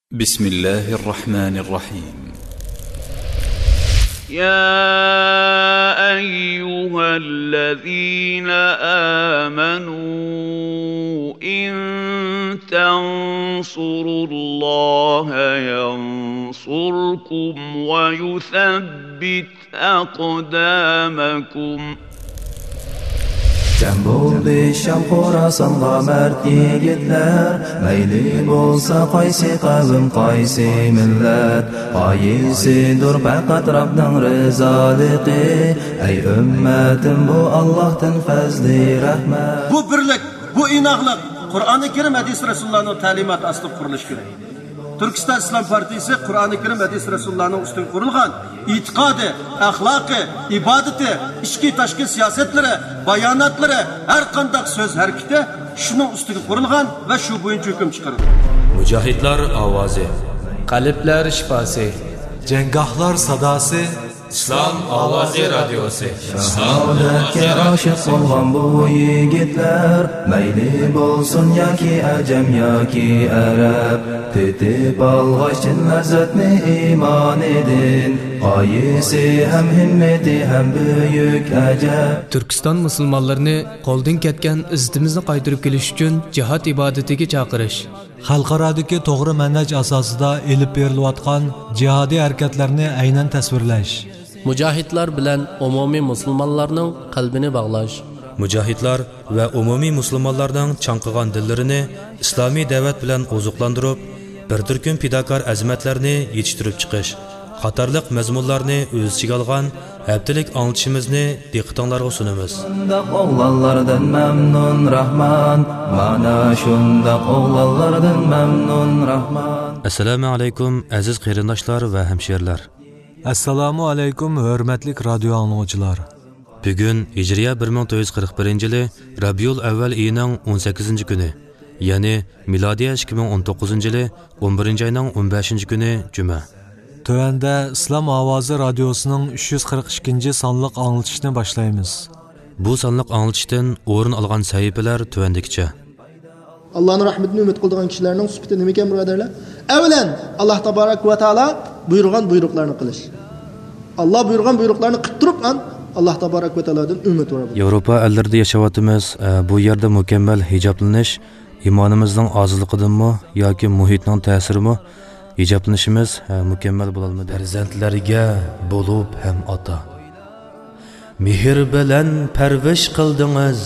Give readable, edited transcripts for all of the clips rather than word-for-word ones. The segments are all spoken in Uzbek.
بسم الله الرحمن الرحيم. يا أيها الذين آمنوا إن تنصروا الله ينصركم ويثبت أقدامكم. Cem bo'ldi Sham Xorasonga mard yigitlar, mayli bo'lsa qaysi qavm qaysi millat, qaysidir faqat Rabbning rizoligi. Ey ummatim, bu Allohdan fazli rahmat. Bu birlik, bu inoqlik Qur'oni Karim hadis Rasulullohning ta'limoti asli qurilishi kerak. Turkiston Islom partiyasi Qur'oni Karim hadis Rasulullohning ustiga qurilgan e'tiqodi, axloqi, ibodati, ichki tashqi siyosatlari, bayonotlari, har qanday so'z harakati shuning ustiga qurilgan va shu bo'yicha hukm chiqaradi. Mujohidlar ovozi, qalblar shifosi, janggohlar sadosi, Islom ovozi radiosi. Saodatga oshiq bo'lgan bu yigitlar, mayli bo'lsin yoki ajam yoki arab, tetib olg'achin lazzatni iymon edin, qaysi ham himmati ham buyuk ajab. Turkiston musulmonlarini qo'ldan ketgan izzatimizni qaytarib kelish uchun jihad ibodatiga chaqirish, xalqarodagi to'g'ri manhaj asosida elib berilayotgan jihodiy harakatlarni aynan tasvirlash, mujohidlar bilan umumiy musulmonlarning qalbini bog'lash, mujohidlar va umumiy musulmonlarning chanqigan dillarini islomiy da'vat bilan ozuqlantirib, bir turkum fidokor azmatlarni yetishtirib chiqish qatorliq mazmunlarni o'z ichiga olgan haftalik anglitishimizni diqqatingizga sunamiz. Shundaq o'g'lonlardan mamnun Rahman, mana shundaq o'g'lonlardan mamnun Rahman. Assalomu alaykum aziz qarindoshlar va hamshirlar. Assalomu alaykum hurmatli radio anglovchilar. Bugun Hijriya 1441-yili Rabiul Avval oyining 18-kuni, ya'ni milodiya 2019-yili 11-oyning 15-kuni juma. Tövəndə İslam Ovozi Radiosu'nun 342. sonliq anglitishni boshlaymiz. Bu sonliq anglitishdan o'rin olgan sahifalar tövəndikçe. Allah'ın rahmetini ümit kıldığın kişilerinin sübütü nemiken buradarlar? Evvelen Allah Tebarek ve Teala buyurgan buyruklarını kılış. Allah buyurgan buyruklarını kıttırıp Allah Tebarek ve Teala'dan ümit var. Avrupa ellerinde yaşavatımız bu yerde mükemmel hicaplanish imanımızdan azlıqıdınmı yoki muhitning ta'sirimi? Hijablanishimiz mukammal bo'lolmadi. Farzandlarga bo'lib ham ota. Mehr bilan parvish qildingiz.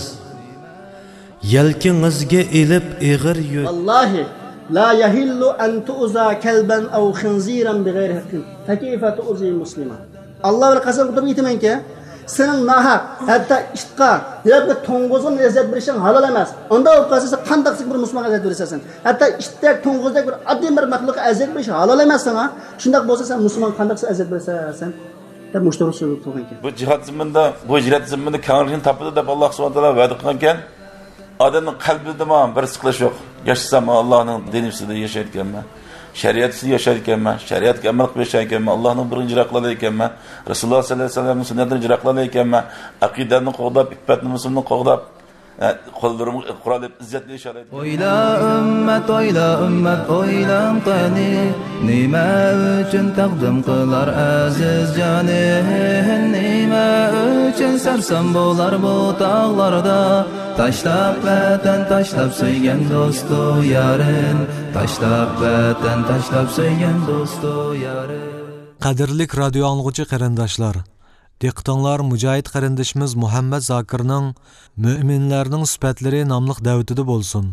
Yelkingizga elib ig'ir yuk. Vallahi la yahillu an tu'za kalban aw khinziran bighayri haqqin. Fakayfa tu'zi musliman. Allah bir qasam qilib aytmanki, sening nahaq, hatta itqa yoki to'ng'izga izzat berishing halol emas. Unda u qasasa qandaqsiz bir musulmonga izzat berasan. Hatta itdek to'ng'izdek bir oddiy bir maxluqqa izzat berish halol emas sana. Shundaq bo'lsa sen musulmon qandaqsiz izzat berasan? Deb mushtarak so'zib turgan ekan. Bu jihad zimminda, bu hijrat zimminda kengligini topadi deb Alloh subhanahu va taolo va'da qilgan ekan. Odamning qalbida ham bir siqilish yo'q. Yashasam Allohning dini ustida yashayotganman. Şeriatı yaşarkenmen, şeriatga amal qilib yashayotganman, Allohning birini ijro qilayotganman, Rasululloh sollallohu alayhi vasallamning sunnatini ijro qilayotganman, aqidani qo'g'dab, iffatni musulmonni qo'g'dab, qo'llarim qurol deb izzatli yashaydi. Oyla ummat, oylam qani, nima uchun taqdim qilar aziz jonim, nima uchun sarsam bo'lar bu tog'larda, tashlab vatan, tashlab so'ygan do'stu yarin, tashlab vatan, tashlab so'ygan do'stu yarin. Qadrlik radio anglovchi qarindoshlar, diqqatinglar mujohid qarindishimiz Muhammad Zokirning Mu'minlarning sifatlari nomli davatida bo'lsin.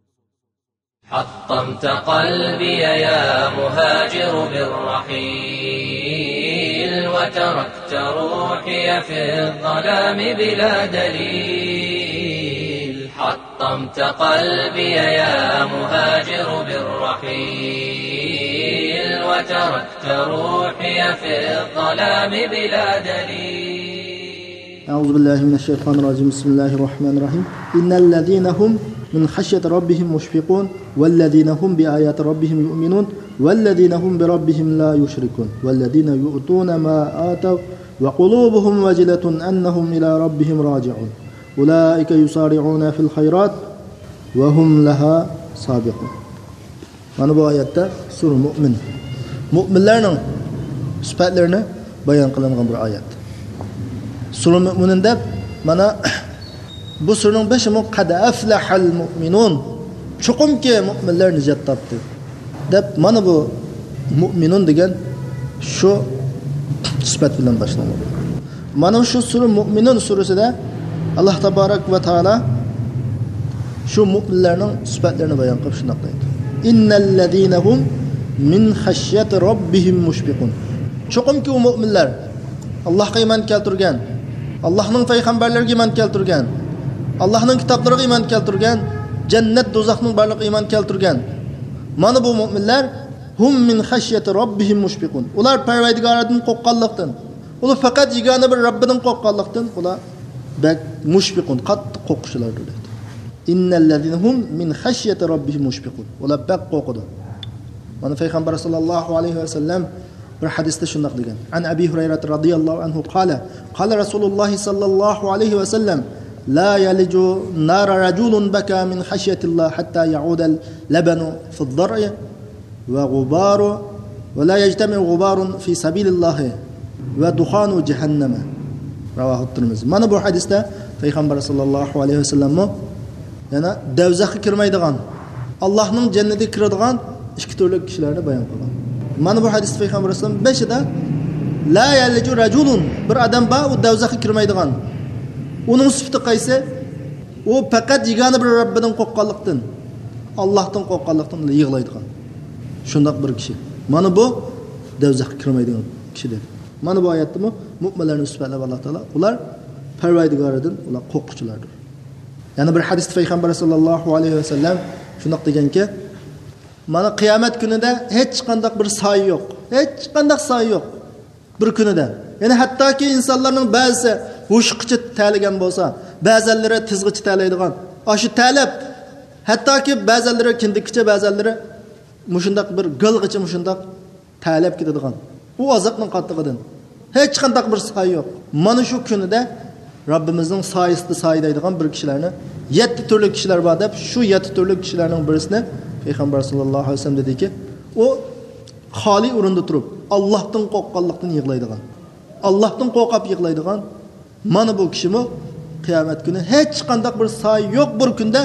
حطمت قلبي يا مهاجر بالرحيل وتركت روحي في الظلام بلا دليل. حطمت قلبي يا مهاجر بالرحيل وتركت روحي في الظلام بلا دليل. أعوذ بالله من الشيطان الرجيم. بسم الله الرحمن الرحيم. إن الذين هم من خشية ربهم مشفقون والذين هم بآيات ربهم يؤمنون والذين هم بربهم لا يشركون والذين يؤتون ما آتوا وقلوبهم وجلة أنهم إلى ربهم راجعون أولئك يسارعون في الخيرات وهم لها سابقون. Mana bu oyatda sura Mu'min. Mu'minlarning sifatlarini bayon qilingan bir oyat. Sura Mu'minda mana bu suraning bashi qad aflahal mu'minun. Chuqumki mu'minlar nijot topdi. Deb mana bu mu'minun degan shu sifat bilan boshlanadi. Mana shu sura Mu'minun surasida Alloh tabarak va taolo shu mu'minlarning sifatlarini bayon qilib shunday deydi. Innallazina hum min xashyati robbihim mushfiqun. Chuqumki u mu'minlar Allohga iymon keltirgan, Allohning payg'ambarlariga iymon keltirgan, Allohning kitoblariga iymon keltirgan, jannat do'zaxning barligiga iymon keltirgan. Mana bu mu'minlar hum min xashyati robbihim mushfiqun. Ular Parvardigordan qo'rqqanlikdan, ular faqat yegona bir Robbidan qo'rqqanlikdan ular bak mushfiqun, qattiq qo'rqishlardir dedi. Innallazina hum min xashyati robbihim mushfiqun. Ular bak qo'rqidi. Mana payg'ambar sallallohu alayhi va sallam bir hadisda shunday degan. An Abi Hurayra radhiyallohu anhu qala Rasululloh sallallohu alayhi va sallam la yaliju nara rajulun baka min khashyatillah hatta ya'uda al-labanu fi ad-dar'i wa ghubaru wa la yajtami'u ghubarun fi sabilillah wa dukhanu jahannam. Rawahu at-Tirmizi. Mana bu hadisda payg'ambar sallallohu alayhi va sallam yana davzaxga kirmaydigan, Allohning jannatiga kiradigan ikki turli kishilarni bayon qilgan. Mana bu hadis payg'ambar sollallohu alayhi vasallam 5da la yaliju rajulun bir odam bor, u davzaxga kirmaydigan. Uning sifati qaysi? U faqat yegona bir Robbidan qo'rqqanlikdan, Allohdan qo'rqqanlikdan yig'laydigan. Shundoq bir kishi. Mana bu davzaxga kirmaydigan kishi dedi. Mana bu oyatda mu'minlarning sifatlari Alloh taolo ular Parvardigordan ular qo'rquvchilardir. Yana bir hadisda payg'ambar sollallohu alayhi vasallam shundoq deganki, mana qiyomat kunida hech qanday bir soy yo'q. Hech qanday soy yo'q bir kunida. Ya'ni hattoki insonlarning ba'zisi hushqichi taligan bo'lsa, ba'zanlari tizg'ichi talaydigan. Shu talab hattoki ba'zanlari kindikcha, ba'zanlari mushundaq bir g'ilg'ichi mushundaq talab ketadigan. Bu azobning qattiqidan. Hech qanday bir soy yo'q. Mana shu kunida Rabbimizning soyasida soyidaydigan bir kishilarni 7 turli kishilar bor deb, shu 7 turli kishilarning birisini payg'ambar sollallohu alayhi vasallam dediki, u xoli o'rinda turib, Allohdan qo'rqqanlikdan yig'laydigan. Allohdan qo'rqib yig'laydigan mana bu kishimi qiyomat kuni hech qanday bir soy yo'q bir kunda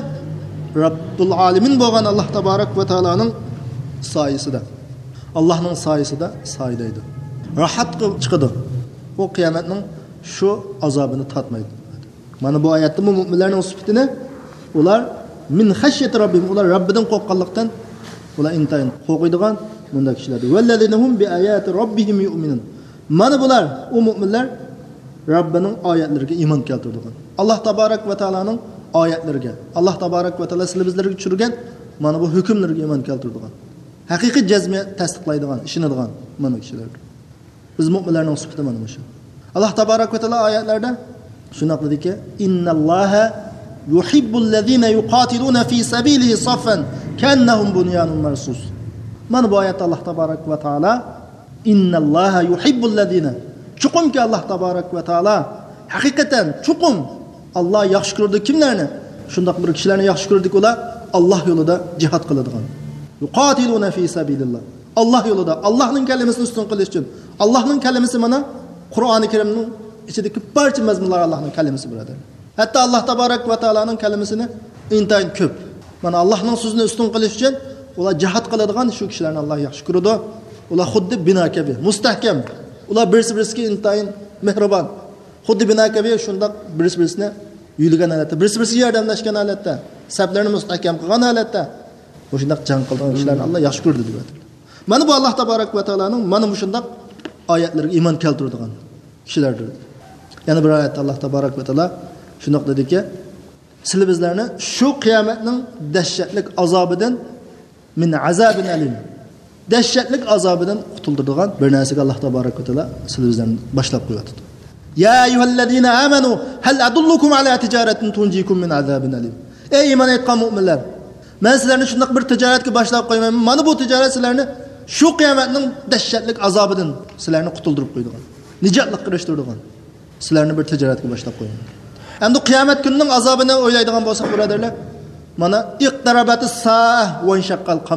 Rabbul alamin bo'lgan Alloh tabarak va taoloning soyasida, Allohning soyasida soyidaydi. Rahat qilib chiqadi. Bu qiyomatning shu azobini tatmaydi. Mana bu oyatda mu'minlarning sifatini ular min xashyati robbihim, ular Robbidan qo'rqqanlikdan ular intayin qo'rqadigan bunday kishilardir. Vallazinahum bi ayati robbihim yu'minun. Mana bular u mu'minlar Robbining oyatlariga iymon keltiradigan. Alloh tabarak va taoloning oyatlariga, Alloh tabarak va taolo sizlarga tushirgan mana bu hukmlarga iymon keltiradigan. Haqiqiy jazmni tasdiqlaydigan, ishonadigan mana kishilardir. Biz mu'minlarning sifati mana shu. Alloh tabarak va taolo oyatlarda shunday dediki, innalloha yuhibbul ladzina yuqatiluna fi sabilihi saffan kannahum bunyanun marsus. Mana bu oyatda Alloh tabarak va taolo innalloha yuhibbul ladzina, chuqumki Alloh tabarak va taolo haqiqatan chuqum Alloh yaxshi ko'rdi kimlarni? Shundoq bir kishilarni yaxshi ko'rdik, ular Alloh yo'lida jihad qiladigan. Yuqatiluna fi sabilillah. Alloh yo'lida, Allohning kalimasini ustun qilish uchun. Allohning kalimasi mana Qur'oni Karimning ichidagi barcha mazmunlar Allohning kalimasi birodar. Hatto Alloh tabarak va taoloning kalimasini intayin ko'p. Mana Allohning so'zini ustun qilish uchun ular jihad qiladigan shu kishilarni Alloh yaxshi ko'radi. Ular xuddi bino kabi, mustahkam. Ular birisi-birisiga intayin mehribon. Xuddi bino kabi shundoq birisi-birisini yuyilgan holatda, birisi-birisiga yordamlashgan holatda, sablarni mustahkam qilgan holatda shundoq jang qilgan kishilarni Alloh yaxshi ko'rdi deb aytadi. Mana bu Alloh tabarak va taoloning mana shundoq oyatlarga iymon keltiradigan kishilardir. Yana bir oyatda Alloh tabarak va taolo shundoq dediki, sizlar bizlarni shu qiyomatning dahshatlik azobidan min azabin alim, dahshatlik azobidan qutuldiradigan bir narsaga Alloh tabarak va taolo sizlar bizlarni boshlab qo'yadi. Ya ayyuhallazina amanu hal adullukum ala tijaratin tunjikum min azabin alim. Ey iymon etgan mu'minlar, men sizlarni shundoq bir tijoratga boshlab qo'ymayman. Mana bu tijorat sizlarni shu qiyomatning dahshatlik azobidan sizlarni qutuldirib qo'yadigan, nijotlik qilishtiradigan sizlarni bir tijoratga boshlab qo'yaman. Endi qiyomat kunining azobini o'ylaydigan bo'lsak, birodarlar, mana iqtarabatis sa'a va inshaqqal qamar.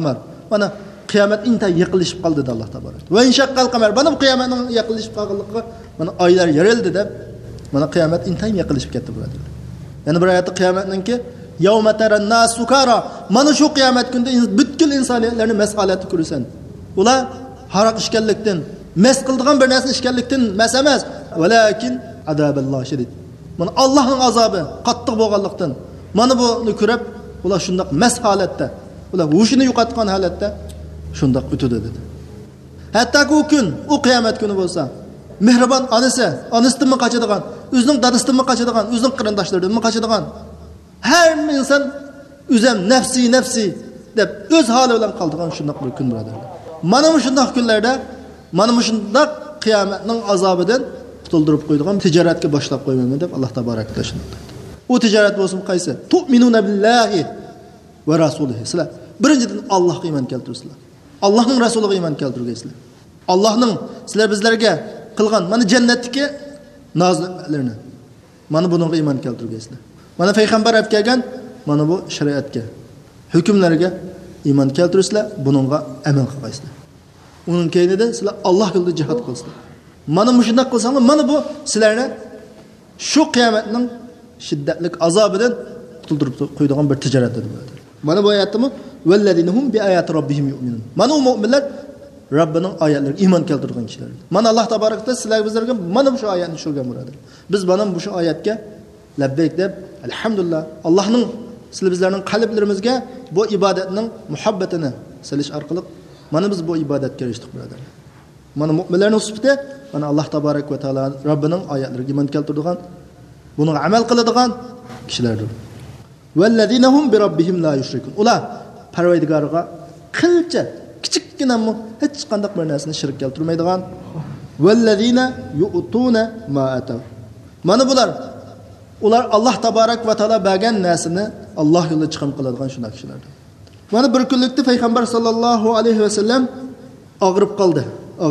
Mana qiyomat intay yiqilishib qoldi dedi Alloh taborak. Va inshaqqal qamar. Mana bu qiyomatning yiqilishib qolganligi mana oylar yerildi deb mana qiyomat intay yiqilishib ketdi bo'ladi. Yana bir oyatda qiyomatninki yawma taran nas sukara. Mana shu qiyomat kunida butkul insoniyatlarni mas'alati ko'rsan. Ular haroq ishkanlikdan, mes qildigan bir narsa ishkanlikdan mas emas, valakin azaballoh shadid. Mana Allohning azobi qattiq bo'lganlikdan mana buni ko'rib ular shundoq mas holatda, ular hushini yo'qotgan holatda shundoq o'tadi dedi. Hatto u kun, u qiyomat kuni bo'lsa, mehribon onasidan qochadigan, o'zining dadasidan qochadigan, o'zining qarindoshlaridan qochadigan har inson o'zim nafsi deb o'z holi bilan qoldigan shundoq bir kun bo'ladi. Mana shundoq kunlarda, mana shundoq qiyomatning azobidan qutuldirib qo'ydigan tijoratga boshlab qo'ymayman deb Alloh taborak taolo. U tijorat bo'lsin qaysi? Tu'minuna billahi va rasulihi. Sizlar birinchidan Allohga iymon keltirsizlar. Allohning rasuliga iymon keltirgaysizlar. Allohning sizlar bizlarga qilgan mana jannatdagi nozillarni mana bunga iymon keltirgaysizlar. Mana payg'ambar olib kelgan mana bu shariatga, hukmlarga iymon keltirsizlar, bunga amal qilgaysizlar. Uning keyinida sizlar Alloh yo'lida jihad qilsizlar. Mana shunday qilsanglar, mana bu sizlarni shu qiyomatning shiddatli azobidan qutuldirib qo'yadigan bir tijorat edi bo'ladi. Mana bu oyatda valladinhum bi ayati robbihim yu'minun. Mana u mu'minlar Robbining oyatlariga iymon keltirgan kishilar. Mana Alloh taborak taolo sizlarga bizlarga mana shu oyatni tushirgan bo'ladi. Biz mana bu shu oyatga labbayk deb alhamdulillah Allohning sizlar bizlarning qalblarimizga bu ibodatning muhabbatini silish orqali mana biz bu ibodatga erishdik birodarlar. Mana mu'minlarning sifati mana Alloh taborak va taolo Robbining oyatlariga iymon keltirgan, buni amal qiladigan kishilardir. Valladinahum bi robbihim la yushrikun. Ular Parvardigoriga qilcha kichikgina hech qanday bir narsani shirk keltirmaydigan. Valladina yu'tuna ma ataw. Mana ular Alloh taborak va taolo bergan narsani Alloh yo'lida chiqim qiladigan shunday kishilardir. Mana bir kunlikda payg'ambar sollallohu alayhi vasallam og'rib qoldi.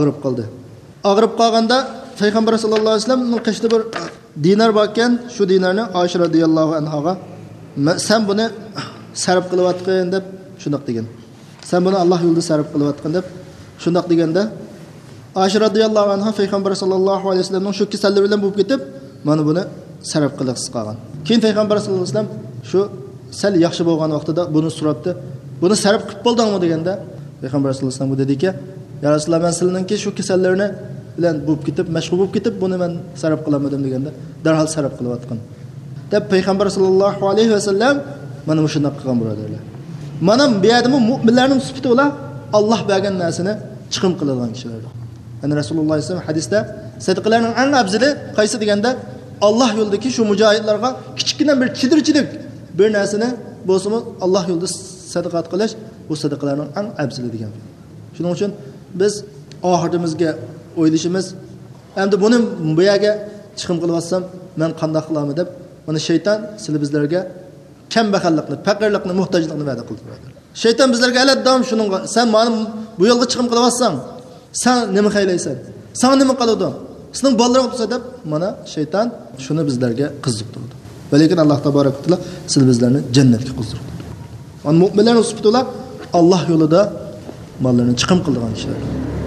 Og'rib qolganda payg'ambar sollallohu alayhi vasallamning qishida bir dinar bor ekan, shu dinarni Oysha radhiyallohu anhoga sen buni sarf qilayotgan deb shundoq degan. Sen buni Alloh yo'lida sarf qilayotgan deb shundoq deganda Oysha radhiyallohu anha payg'ambar sollallohu alayhi vasallamning shu kasalligi bilan bo'lib ketib, mana buni sarf qilasiz qolgan. Keyin payg'ambar sollallohu alayhi vasallam shu sal yaxshi bo'lgan vaqtida buni so'rabdi. Buni sarf qilib bo'ldingmi deganda payg'ambar sollallohu alayhi vasallam bu dediki, "Ya Rasululloh, men sizlarningki shu kasallarni bilan bo'lib ketib, mashg'ul bo'lib ketib, buni men sarf qilamadim" deganda, darhol sarf qilayotgan. Deb payg'ambar sollallohu alayhi vasallam mana shunday qilgan birodarlar. Mana bu yerda mu'minlarning sifati ular Alloh bergan narsani chiqim qiladigan kishilardir. Ana Rasululloh sollallohu alayhi vasallam hadisda sadaqalarning eng afzali qaysi deganda Alloh yo'lidagi shu mujohidlarga kichkina bir chidirchilik bir narsani bo'lsa Alloh yo'lida sadaqat qilish bu sadaqalarning eng afzali degan. Shuning uchun biz oxirimizga o'ylashimiz, endi buni bu yerga chiqim qilyapsam men qanday qilaman deb mana shayton sizlar bizlarga kambag'allikni, faqirlikni, muhtojlikni va'da qildi. Shayton bizlarga aladdan shuningga sen mana bu yo'lga chiqim qilyapsan, sen nima qaylaysan? Sen nima qiladi? Sizning bolalaring bo'lsa deb mana shayton shuni bizlarga qiziqtirdi. Lekin Alloh taborak va taolo siz bizlarni jannatga qizdirdi. Ana mu'minlarning sifatilar Alloh yo'lida mollarini chiqim qilgan kishilar.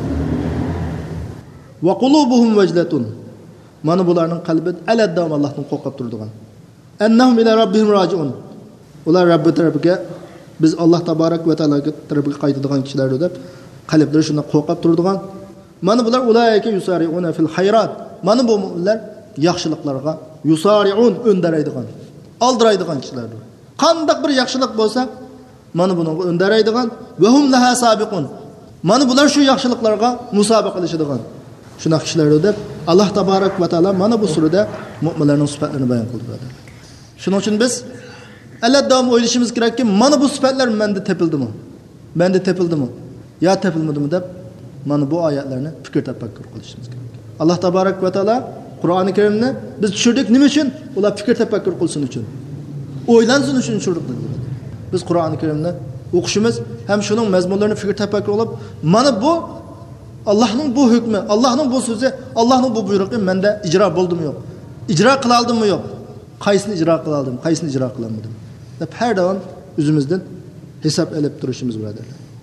Va qulubuhum vajlatun. Mana bularning qalbi aladdan Allohdan qo'rqib turadigan. Annahum ila robbihim rojiun. Ular Robbi tarafiga biz Alloh taborak va taologa tarafiga qaytadigan kishilardir deb qalblari shunday qo'rqib turadigan. Mana bular ulayka yusari'una fil hayrat. Mana bu mu'minlar yaxshiliklarga yusari'un öndaraydigan, aldiraydigan kishilardir. Qanday bir yaxshilik bo'lsa, mana buni öndaraydigan va hum laha sabiqun. Mana bular shu yaxshiliklarga musobaqa qilishadigan shunday kishilardir deb Alloh taborak va taolo mana bu surada mu'minlarning sifatlarini bayon qildi. Shuning uchun biz aladdan o'ylashimiz kerakki, mana bu sifatlar menda tepildimi? Menda tepildimi? Ya tepilmadimi deb mana bu oyatlarni fikr tafakkur qilishimiz kerak. Alloh taborak va taolo Qur'oni Karimni biz tushirdik nima uchun? Ular fikr tafakkur qilsin uchun. O'ylansin uchun tushirdik. Biz Qur'oni Karimni o'qishimiz ham shuning mazmunlarini fikr tafakkur qilib, mana bu Allohning bu hukmi, Allohning bu so'zi, Allohning bu buyrug'i menda ijro bo'ldimi yo'q? Ijro qila oldimmi yo'q? Qaysini ijro qila oldim, qaysini ijro qilmadim? Deb har doim o'zimizdan hisob olib turishimiz birodarlar.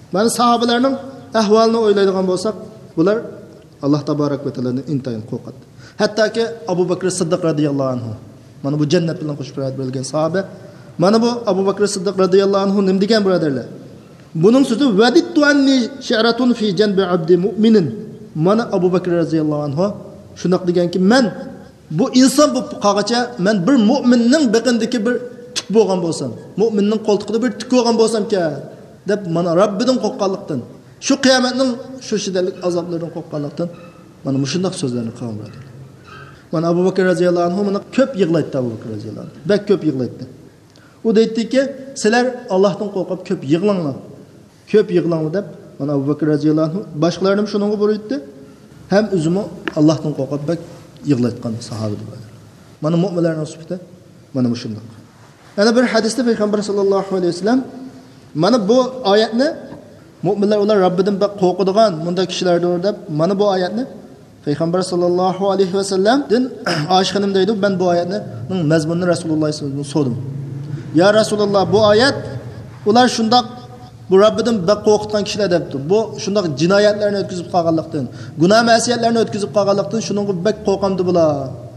Mana sahabalarning ahvolini o'ylaydigan bo'lsak, bular Alloh taborak va taolodan intayin qo'rqadi. Hattoki Abu Bakr Siddiq radhiyallohu anhu, mana bu jannat bilan qo'shib berilgan sahoba, mana bu Abu Bakr Siddiq radhiyallohu anhu nim degan birodarlar? Buning so'zi vadittu anni shi'ratun fi janbi abdi mu'minin. Mana Abu Bakr radhiyallohu anhu shunaq deganki, men bu inson bu qog'acha men bir mu'minning biqindagi bir tik bo'lgan bo'lsam, mu'minning qo'ltiqida bir tik bo'lgan bo'lsam-ki, deb mana Robbidan qo'rqqanlikdan, shu qiyomatning shu shiddetli azoblaridan qo'rqqanlikdan mana shunday so'zlarni qilgan birodarlar. Mana Abu Bakr radhiyallohu anhu mana ko'p yig'laydi Abu Bakr radhiyallohu anhu. Bak ko'p yig'laydi. U deytdiki, sizlar Allohdan qo'rqib ko'p yig'langlar. Ko'p yig'langlar deb mana Abu Bakr radhiyallohu anhu boshqalarni shuningga buyurdi. Ham o'zimi Allohdan qo'rqib bak yig'layotgan sahoba dedilar. Mana mu'minlarning sifati mana shunday. Yana bir hadisda payg'ambar sollallohu alayhi vasallam mana bu oyatni mu'minlar ular Robbidan bak qo'rqadigan bunday kishilardir deb mana bu oyatni payg'ambar sollallohu alayhi vasallamdan oshxonim deydi, men bu oyatning mazmunini Rasululloh sollallohu alayhi vasallam so'radim. Ya Rasululloh, bu oyat ular shunday bu Robbidan bak qo'rqitgan kishilar debdi. Bu shunday jinoyatlarni o'tkazib qolganlikdan, gunoh ma'siyatlarni o'tkazib qolganlikdan shuningga bak qo'rqamdi bular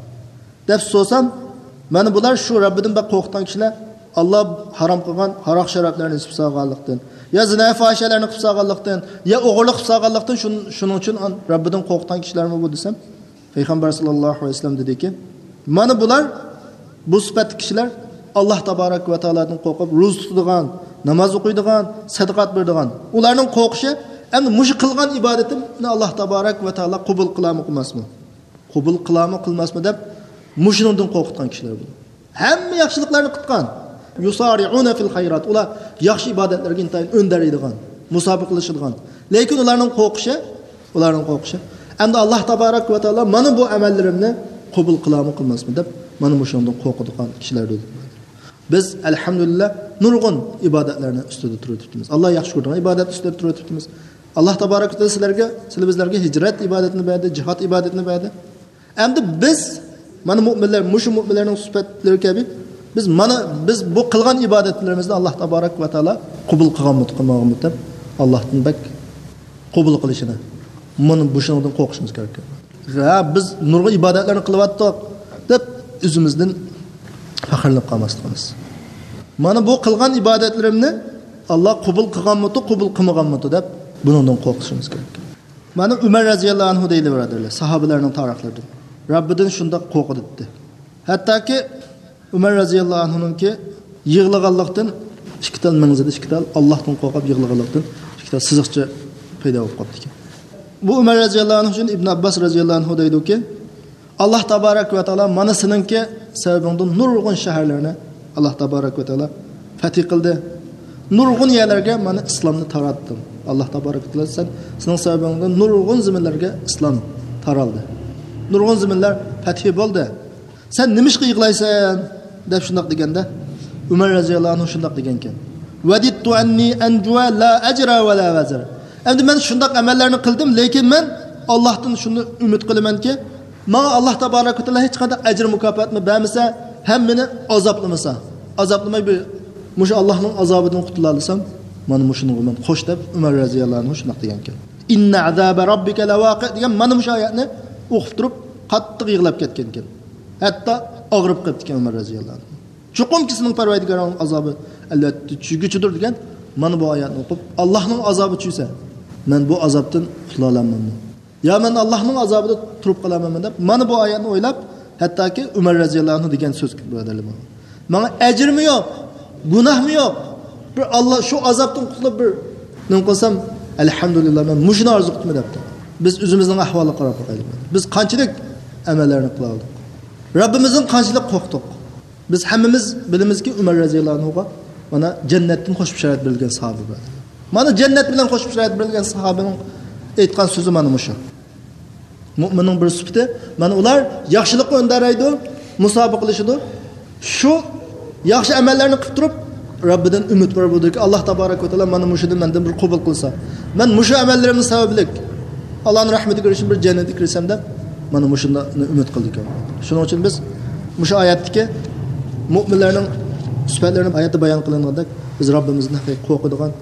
deb so'sam, mana bular shu Robbidan bak qo'rqitgan kishilar Allah haram qilgan haroq sharoblarni isib solganlikdan, ya zina fohishalarni qilib solganlikdan, ya o'g'irlik qilib solganlikdan shuning uchun Robbidan qo'rqitgan kishilarmi bu desam, payg'ambar sollallohu alayhi vasallam dediki, mana bular bu sifatli kishilar Allah tabarak va taolodan qo'rqib ro'za tutadigan, namoz o'qiydigan, sadaqat beradigan. Ularning qo'rqishi endi mush qilgan ibodatini Alloh tabarak va taolo qabul qiladimi, qilmasmi? Qabul qiladimi, qilmasmi deb mushundan qo'rqitgan kishilar bu. Hamma yaxshiliklarni qilgan. Yusari'una fil khayrat. Ular yaxshi ibodatlarga intayin o'ndaradigan, musobaqalashadigan. Lekin ularning qo'rqishi endi Alloh tabarak va taolo mana bu amallarimni qabul qiladimi, qilmasmi deb mana mushundan qo'rqadigan kishilar dedi. Biz alhamdulillah nurg'un ibodatlarni ustida turibmiz. Alloh yaxshi ko'rgan ibodat ustida turibmiz. Alloh tabarak va taolo bizlarga hijrat ibodatini berdi, jihad ibodatini berdi. Endi biz mana mu'minlar, mushu mu'minlarning sifatlari kabi biz bu qilgan ibodatlarimizni Alloh tabarak va taolo qabul qilganmi, qilmaganmi deb Allohdan bak qabul qilishini mana bu shundan qo'rqishimiz kerak. Ha, biz nurg'un ibodatlarni qilyaptik deb o'zimizdan faxrlanib qolmasligimiz. Mana bu qilgan ibodatlarimni Alloh qabul qilganmi, qabul qilmaganmi deb bundan qo'rqishimiz kerak. Mana Umar radhiyallohu anhu deydi birodarlar, sahobalarning tarixlaridan. Robbidan shunda qo'rqdi dedi. Hattoki Umar radhiyallohu anhu'ningki yig'laganlikdan ikkital manzilda ikkital Allohdan qo'rqib yig'laganlikdan ikkital siziqcha paydo bo'lib qoldi ekan. Bu Umar radhiyallohu anhu uchun Ibn Abbas radhiyallohu anhu deydi-ki, Alloh tabarak va taolo mana seninki sababingdan nurg'un shaharlarni Alloh tabarak va taolo fatih qildi. Nurg'un yerlarga mana islomni taratdim. Alloh tabarak va taolo sening sababingdan nurg'un zaminlarga islom taraldi. Nurg'un zaminlar fatih bo'ldi. Sen nimishqa yig'laysan deb shunday deganda Umar radhiyallohu anhu shunday degan ekan. Vadittu anni anjua la ajra va la vazr. Endi men shunday amallarni qildim, lekin men Allohdan shuni umid qilamanki, menga Alloh tabarak va taolo hech qanday ajr mukofotni bermasa, ham meni azoblamasa, azoblamay bir mushu Allohning azobidan qutula olsam, mana shuni men xo'sh deb Umar radhiyallohu anhu shunday degan ekan. Inna azaba robbika lawaqi degan mana shu oyatni o'qib turib qattiq yig'lab ketgan ekan. Hatta og'rib qoldi ekan Umar radhiyallohu anhu. Chuqumki sening Parvardigorning azobi albatta tushguchidir degan mana bu oyatni o'qib Allohning azobi tushsa, men bu azobdan qutula olamanmi? Ya men Allohning azobida turib qolamanmi deb mana bu oyatni o'ylab, hattoki Umar radhiyallohu anhu degan so'z birodarlar. Menga ajrmi yo'q, gunohmi yo'q. Bir Alloh shu azobdan qutulib bir nima qilsam, alhamdulillah men mushuni orzu qildim debdi. Biz o'zimizning ahvoliga qarab qo'yaylik. Biz qanchalik amallarni qila oldik. Rabbimizning qanchalik qo'rqdik. Biz hammamiz bilamizki Umar radhiyallohu anhuga mana jannatdan qo'shib sharat berilgan sahoba bor. Mana jannat bilan qo'shib sharat berilgan sahobaning aytgan so'zi mana shu. Mu'minning bir sifati, mana ular yaxshilikqa undaraydi, musobaqalashadi. Shu yaxshi amallarni qilib turib Robbidan umid bor bo'ldi-ki, Alloh tabarak va taolo mana shuni mendan bir qabul qilsa, men mushu amallarimning sabablik Allohning rahmatiga erishib bir jannatga kirsam deb mana shunda umid qildik. Shuning uchun biz mushu oyatdagi mu'minlarning sifatlarini oyatda bayon qilingandek biz Robbimizni haqiqiy qo'rqadigan,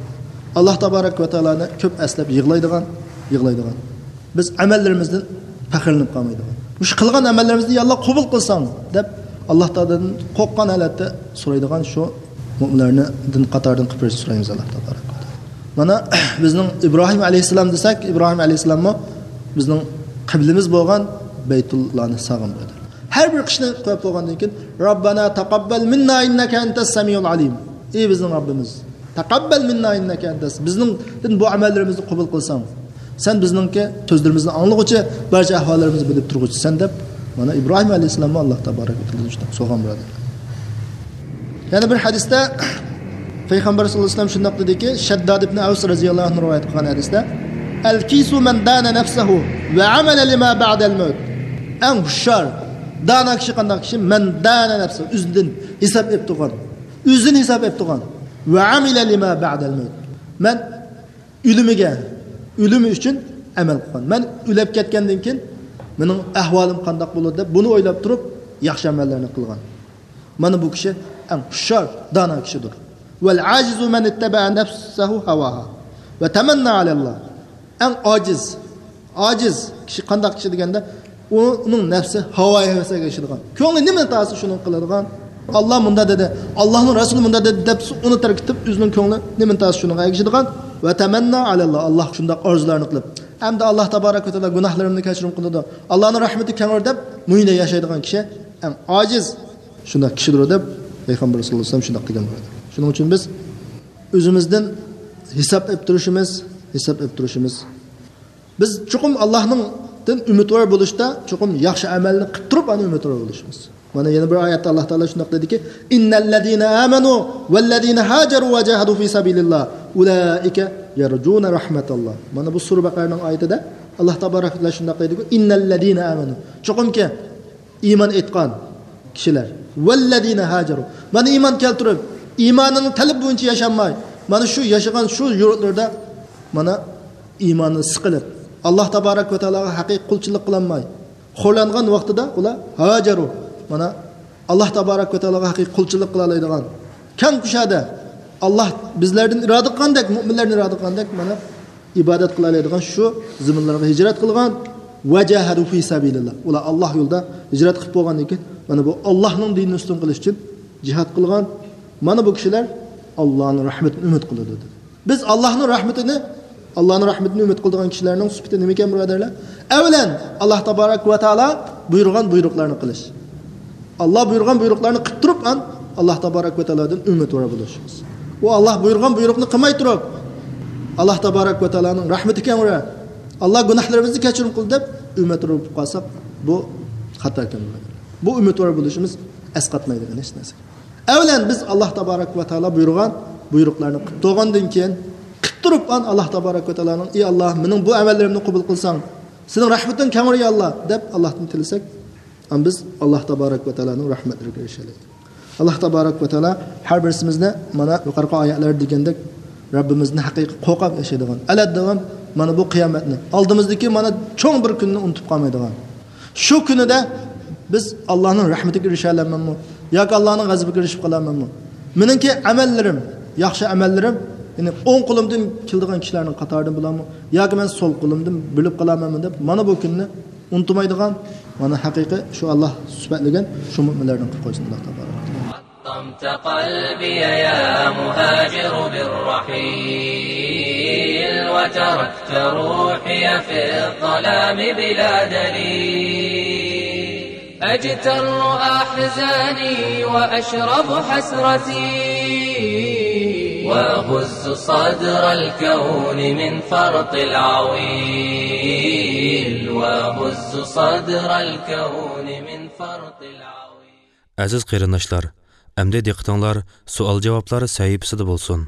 Alloh tabarak va taoloni ko'p aslab yig'laydigan. Biz amallarimizdan faxrlanib qolmaydigan. Mush qilgan amallarimizni ya Allah qabul qilsang deb Alloh taoladan qo'rqqan holatda so'raydigan shu mu'minlarni din qatoridan qilib so'raymiz Alloh tabarak va taolo. Mana bizning Ibrohim alayhisalom desak, Ibrohim alayhisalommo bizning qiblimiz bo'lgan Baytullohni sog'inadi. Har bir qishni qo'yib qo'ygandan keyin Robbana taqabbal minna innaka antas samiul alim. Ey bizning Robbimiz, taqabbal minna innaka antas. Bizning bu amallarimizni qabul qilsang, sen bizningki so'zlarimizni anglag'uchi, barcha ahvollarimizni bilib turg'uchisan deb mana Ibrohim alayhisalomni Alloh tabarak va taolo shunday so'g'an beradi. Yana bir hadisda Payg'ambar sollallohu alayhi vasallam shunday dediki, Shaddad ibn Aws radhiyallohu anhu rivoyat qilgan hadisda, "Al-kisu man dana nafsahu va amala lima ba'da al-maut." Eng hushyor dana kishi qanday kishi? Man dana nafsahu, o'zidan hisob etib turgan. O'zini hisob etib turgan. Va amila lima ba'da al-maut. Men o'limi uchun amal qilgan. Men o'lib ketgandan keyin mening ahvolim qanday bo'ladi deb buni o'ylab turib yaxshi amallarni qilgan. Mana bu kishi eng hushyor dana kishidir. Val ajizu man ittaba nafsahu hawaha va tamanna ala Allah. Eng ojiz kishi qanday kishi deganda uning nafsi havo havasiga yashaydigan. Ko'ngli nima ta'sir shuni qiladigan. Allah bunda dedi, Allohning rasuli bunda dedi deb uni tark etib o'zining ko'ngli nima ta'sir shuni yashaydigan va tamanna ala Allah. Alloh shunday orzularni qilib, hamda Alloh tabarak va taolo gunohlarimni kechirim qiladi. Allohning rahmati kengor deb muyda yashaydigan kishi eng ojiz shunday kishidir deb Payg'ambar sollallohu alayhi vasallam shunday degan bo'ladi. Shuning uchun biz o'zimizdan hisob olib turishimiz. Biz chuqum Allohning umidvor bo'lishda chuqum yaxshi amalni qilib turib ana umidvor bo'lishimiz. Mana yana bir oyatda Alloh taolo shunday dediki, innallazina amanu vallazina hajaru va jahadu fi sabilillah ulaika yarjuna rahmatalloh. Mana bu sura Baqaraning oyatida Alloh tabarak va taolo shunday dediki, innallazina amanu. Chuqumki iymon etgan kishilar vallazina hajaru. Mana iymon keltirib, iymonini talab bo'yicha yashamay, mana shu yashagan shu yurtlarda mana iymonni siqilib, Alloh tabarak va taologa haqiqiy qulchilik qilmay, xo'rlangan vaqtida ular hajaru. Mana Alloh tabarak va taologa haqiqiy qulchilik qila oladigan, kang kushada Alloh bizlardan iroda qilgandek, mu'minlarni iroda qilgandek mana ibodat qila oladigan shu zaminlarga hijrat qilgan vajahadu fi sabilillah. Ular Alloh yo'lida hijrat qilib bo'lgandan keyin mana bu Allohning dinini ustun qilish uchun jihad qilgan. Mana bu kishilar Allohning rahmatini umid qiladi. Biz Allohning rahmatini umid qiladigan kishilarning sifati nima ekan birodarlar? Avvalan Alloh tabarak va taolo buyurgan buyruqlarni qilish. Allah buyurgan buyruqlarni qilib turib Alloh tabarak va taolodan umidvor bo'lishimiz. U Alloh buyurgan buyruqni qilmay turib Alloh tabarak va taoloning rahmati kengora, Allah gunohlarimizni kechirim qil deb umidvor bo'lib qolsak, bu xato ekan. Bu umidvor bo'lishimiz asqatmaydigan hech narsa. Avvalan biz Alloh tabarak va taolo buyurgan buyruqlarni qilib to'g'andan keyin qilib turib Alloh tabarak va taoloning ey Alloh mening bu amallarimni qabul qilsang, sening rahmating kengora ya Alloh deb Allohdan tilsak, biz Alloh tabarak va taoloning rahmatiga erishamiz. Alloh tabarak va taolo har birimizni mana yuqorqi oyatlar degandek Rabbimizni haqiqiy qo'rqib yashaydigan, aladdavam mana bu qiyomatni oldimizdagi mana cho'ng bir kunni unutib qolmaydigan. Shu kunida biz Allohning rahmatiga erishalamizmi yoki Allohning g'azabiga erishib qolamizmi? Meningki amallarim, yaxshi amallarim, ya'ni o'ng qo'limdan keladigan kishilarning qatoridan bo'laman yoki men so'l qo'limdan bilib qolamanmi deb mana bu kunni unutmaydigan mana haqiqiy shu Alloh sifatlagan shu mu'minlardan qilib qo'ysin Alloh tabarak. طمت قلبي يا مهاجر بالرحيل وتركت روحي في الظلام بلا دليل أجتر أحزاني وأشرب حسرتي وأغز صدر الكون من فرط العويل وأغز صدر الكون من فرط العويل. Aziz qarindoshlar, əmdə diqqətinizlər sual-javoblar səhifəsində olsun.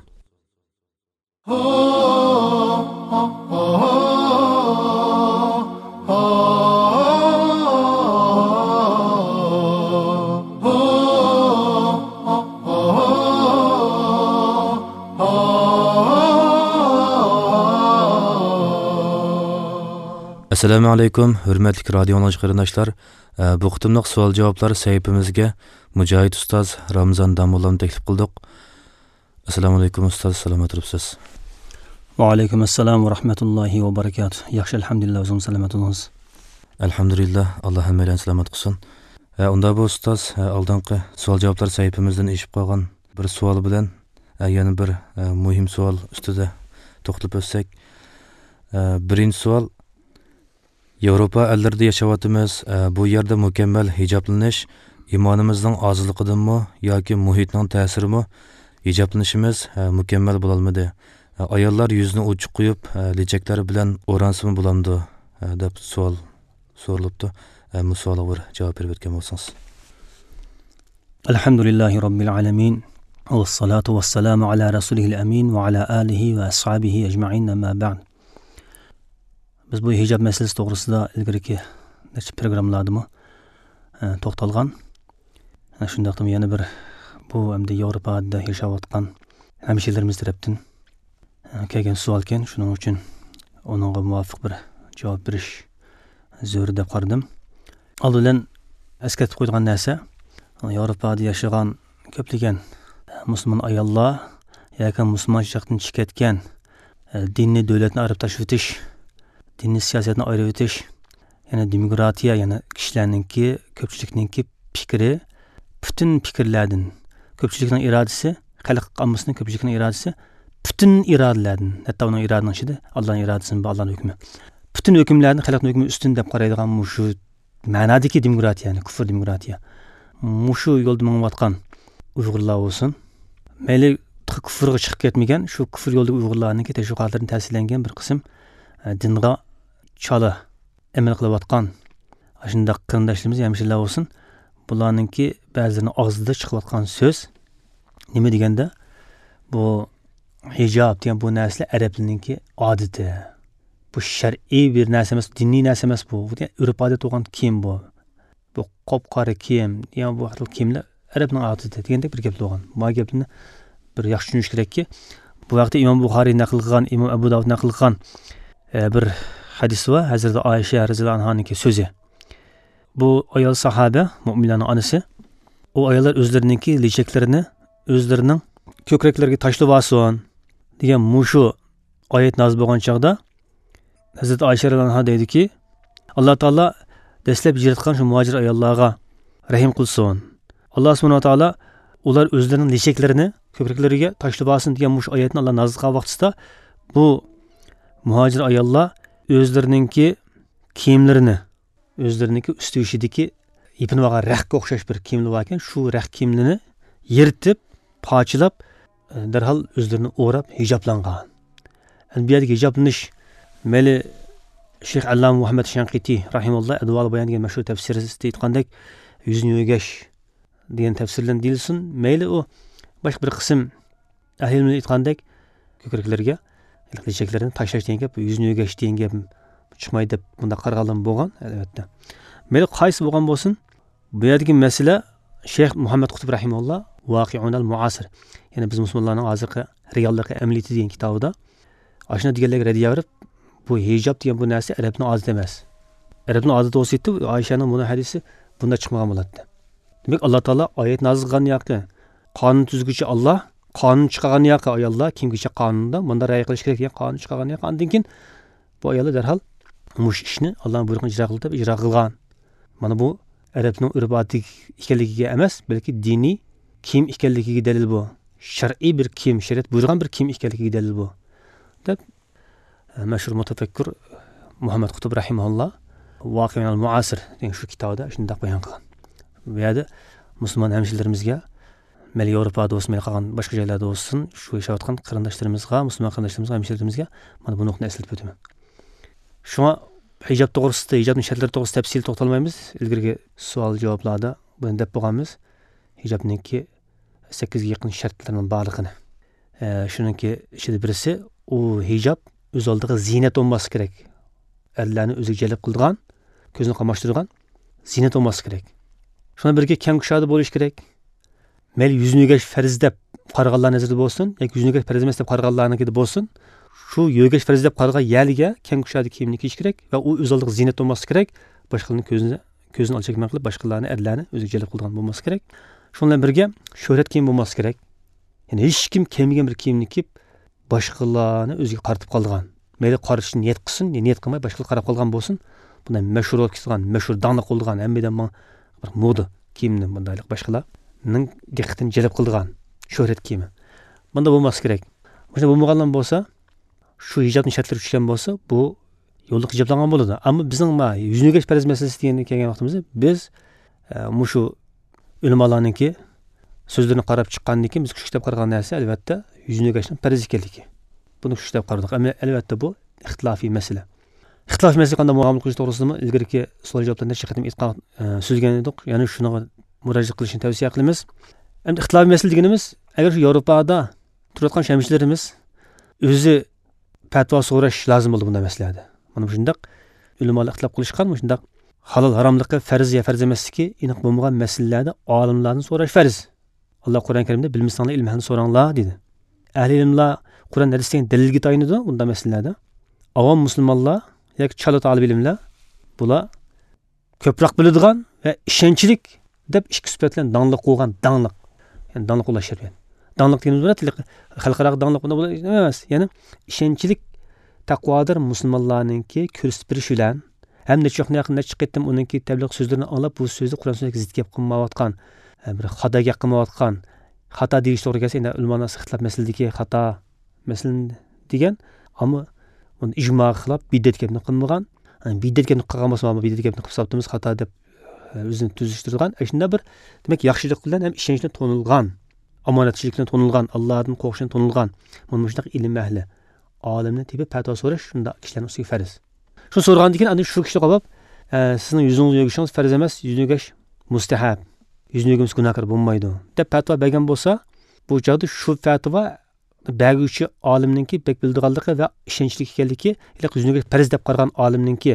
Assalamu alaykum, hürmetli radio qarindoshlar. Bu qitimliq savol-javoblar sahifamizga Mujohid ustoz Ramzan Damullani taklif qildik. Assalomu alaykum ustoz, salomat turibsiz? Va alaykum assalom va rahmatullohi va barakatuh. Yaxshi, alhamdulillah, o'zim salomatmiz. Alhamdulillah, Alloh hammalarni salomat qilsin. Unda bu ustoz oldingi savol-javoblar sahifamizdan eshib qolgan bir savol bilan yana bir muhim savol ustida to'xtalib o'tsak. Birinchi savol, Yevropa ellərində yaşayotimiz, bu yerdə mükemmel hijablanish imonimizning ozliqidanmi yoki muhitning ta'sirimi hijoblanishimiz mükemmel bo'lolmadi. Ayollar yuzini ochiq qo'yib, lechaklari bilan o'ransimi bo'lamdi deb savol so'ralibdi. Bu savolga bir javob berib o'tgan bo'lsangiz. Alhamdulillahi robbil alamin. Wassalatu wassalamu ala rasulihil amin va ala alihi va ashabihi ajma'in, amma ba'd. Biz bu hijab masalasi to'g'risida ilgariki necha programmalardami to'xtalgan. Shundaqdimi yana bir bu hamda Yevropada yashayotgan hamshirlarimiz tarafdan kelgan savol ekan, shuning uchun uningga muvofiq bir javob berish zarur deb qaradim. Oldindan eslatib qo'ygan narsa, Yevropada yashagan ko'plagan musulmon ayollar yoki musulmonchilikdan chiqib ketgan dinni davlatni ayirib tashlab o'tish, dinni siyosatni ayirib o'tish, yana demokratiya, yana kishilarningki, ko'pchilikningki fikri, butun fikrlardan, ko'pchilikning irodasi, xalq ommasining ko'pchilikning irodasi butun irodalardan, hatto uning irodasining ichida Allohning irodasi va Allohning hukmi. Butun hukmlarni xalqning hukmi ustun deb qaraydigan shu ma'nodagi demokratiya, ya'ni kufr demokratiya. Shu yo'lda mengayotgan Uyg'urlar bo'lsin, mayli kufrga chiqib ketmagan, shu kufr yo'ldagi Uyg'urlarning tashviqotlaridan ta'sirlangan bir qism dinga chala amal qilayotgan shunday qarindoshlarimiz, hamshirlar bo'lsin, bularningki ba'zilarining og'zida chiqayotgan so'z nima deganda, bu hijab degan bu narsa arablarningki odati. Bu shar'iy bir narsa emas, diniy narsa emas bu. Urf-odat bo'lgan kiyim bu. Bu qop-qora kiyim, ya'ni bu xil kiyimlar arabning odati degandek bir gap bo'lgan. Bu gapni bir yaxshi tushunish kerakki, bu vaqtda Imom Buxoriy naql qilgan, Imom Abu Davud naql qilgan bir hadis va Hazrat Oysha roziyallohu anhaning so'zi. Bu ayol sahoba, mu'minlarning onasi. O ayollar o'zlariningki lechaklarini o'zlarining ko'kraklariga tashlab olsin degan mushu oyat nozil bo'lgan chaqda Hazrat Oysha roziyallohu anha deydiki, Alloh taolo dastlab yaratgan shu muhojir ayollarga rahim qilsin. Alloh subhanahu va taolo ular o'zlarining lechaklarini ko'kraklariga tashlab olsin degan mushu oyatni Alloh nozil qilgan vaqtida bu muhojir ayollar o'zlariningki kiyimlarini, o'zlariningki ustuvishidagi ipini olgan raqqa o'xshash bir kiyimlar bor ekan, shu raq kiyimlarini yirtib, pochilab, darhol o'zlarini o'rab hijoblangan. Bu yerga hijoblanish mayli Sheyx Allom Muhammad Shanqiti rahimahulloh Adval bayon degan mashhur tafsirida aytgandek, yuzni yo'gash degan tafsirlan deyilsin, mayli u boshqa bir qism ahli ilmlar aytgandek, ko'kraklariga lechaklarini tashlash degan gap, yuzni yo'gash degan gap chiqmaydi deb bunda qaralgan bo'lgan, albatta. Mayli qaysi bo'lgan bo'lsin, bu yerdagi masala Sheyx Muhammad Qutb rahimahulloh Voqi'unal Muasir, ya'ni biz musulmonlarning hozirgi realligi amaliyoti degan kitobida ashuna deganlarga radiya berib, bu hijob degan bu narsa arabning odati emas. Arabning odati bo'lsa-edi, Oyshaning bu hadisi bunda chiqmagan bo'ladi. Demak, Alloh taolo oyat nozil qilgan yoki qonun tuzguchi Alloh qonun chiqargan yoki ayollar kimgacha qonunda bunda ra'y qilish kerak degan qonun chiqargan yoki undan keyin bu ayollar darhol mush ishni Allohning buyrug'ini ijro qilgan. Mana bu arabning urf-odati ekanligiga emas, balki diniy kiyim ekanligiga dalil bu. Shar'iy bir kiyim, shariat buyurgan bir kiyim ekanligiga dalil bu. Deb mashhur mutafakkur Muhammad Qutb rahimahulloh Voqi'unal Muasir degan shu kitobda shunday bayon qilgan. Bu yerda musulmon hamshirlarimizga, mayli Yevropada bo'lsin, mayli qolgan boshqa joylarda bo'lsin, shu yashayotgan qarindoshlarimizga, musulmon qarindoshlarimizga, hamshirlarimizga mana bu nuqtani eslatib o'taman. Shunga hijob to'g'risida, hijobning shartlari to'g'risida tafsil to'xtalmaymiz. Ilgirgi savol-javoblarda buni deb bo'lganmiz. Hijobningki 8 ga yaqin shartlarining borligini. Shuningki ichida birisi u hijob o'z oldiga ziynat bo'lmasi kerak. Erlarni o'ziga jalb qiladigan, ko'zni qamashtiradigan ziynat bo'lmasi kerak. Shuna birga keng kushada bo'lish kerak. Mayli yuzni yo'gash farz deb qaraganlar nazarda bo'lsin, yoki yuzni yo'gash farz emas deb qaraganlarnikida bo'lsin, shu yo'gash farz deb qaragan yaliga keng kushada kiyimni kiyish kerak va u o'z oldiga ziynat bo'lmasi kerak. Boshqalarning ko'zini olchakman qilib, boshqalarni erlarni o'ziga jalb qiladigan bo'lmasi kerak. Shundan birga shuhrat kiyim bo'lmasi kerak. Ya'ni hech kim kiymagan bir kiyimni kiyib boshqalarni o'ziga qaratib qolgan. Mayli qaratishni niyat qilsin, niyat qilmay boshqaga qarab qolgan bo'lsin. Bunday mashhur bo'lib ketgan, mashhur dangli qilgan, hammadan bir moda kiyimni bundaylik boshqalarning diqqatini jalb qilgan shuhrat kiyimi. Bunda bo'lmas kerak. Bunda bo'lmaganlar bo'lsa, shu hijobning shartlari tushgan bo'lsa, bu yo'lda hijoblangan bo'ladi. Ammo bizning yuzini o'rgash farz masalasi degan kelgan vaqtimizda biz shu ulamolarningki so'zlarini qarab chiqqandan keyin biz kuchlab qaragan narsa albatta yuzini o'rgashning farz ekanligi. Buni kuchlab qaradik. Ammo albatta bu ixtilofiy masala. Ixtilofiy masala qanday muomala qilish to'g'risida ilgariki savol javoblarni chiqarib aytgan so'zgan edik. Ya'ni shuni murojaat qilishni tavsiya qilamiz. Endi ixtilofiy masala deganimiz agar shu Yevropada turayotgan shamishlarimiz o'zi fatvo so'rash lozim bo'ldi bunday masalalarda. Mana shundaq ulamolar ixtilof qilishgan, shundaq halol haromligi farz ya farz emasligi aniq bo'lmagan masalalarda olimlardan so'rash farz. Alloh Qur'on Karimda bilmasanglar ilmni so'ranglar dedi. Ahli ilmlar Qur'on hadisdan dalilga tayinadi bunday masalalarda. Avam musulmonlar yoki chala talib ilmlar bular ko'proq biladigan va ishonchlik deb ikki sifat bilan danglik qo'ygan danglik. Ya'ni danglik ulashir. Danglik deganimiz bilan xalqaro danglik bunda emas. Ya'ni ishonchlik taqvodir musulmonlarningki ko'rsatib berish bilan ham nechoqni yaqinda chiqib ketdim uningki tabliğ so'zlarini olib bu so'zni Qur'on so'ziga zid gap qilmayotgan bir xato gap qilmayotgan xato deyish to'g'ri kelsa endi ulamolar ixtilof masaladagi xato masalan degan ammo uni ijmo qilib bid'at gapni qilmagan bid'at gapni qilgan bo'lsa bid'at gapni qilib hisoblaymiz xato deb o'zini tuzishtirgan shunda bir demak yaxshilik bilan ham ishonchni to'nilgan omonatchilikni to'nilgan Allohdan qo'rqishni to'nilgan mana shunday ilm ahli olimni tepib fatvo so'rash shunda kishilarning ustiga farz. Shuni so'rgandan keyin ana shu kishi qolib sizning yuzingizni o'rgashingiz farz emas, yuzni o'rgash mustahab. Yuzni o'rgamiz gunohkor bo'lmaydi deb fatvo bergan bo'lsa, bu joyda shu fatvo beruvchi olimningki bek bildiganligi va ishonchli ekanligi, yoki yuzni o'rgash farz deb qaragan olimningki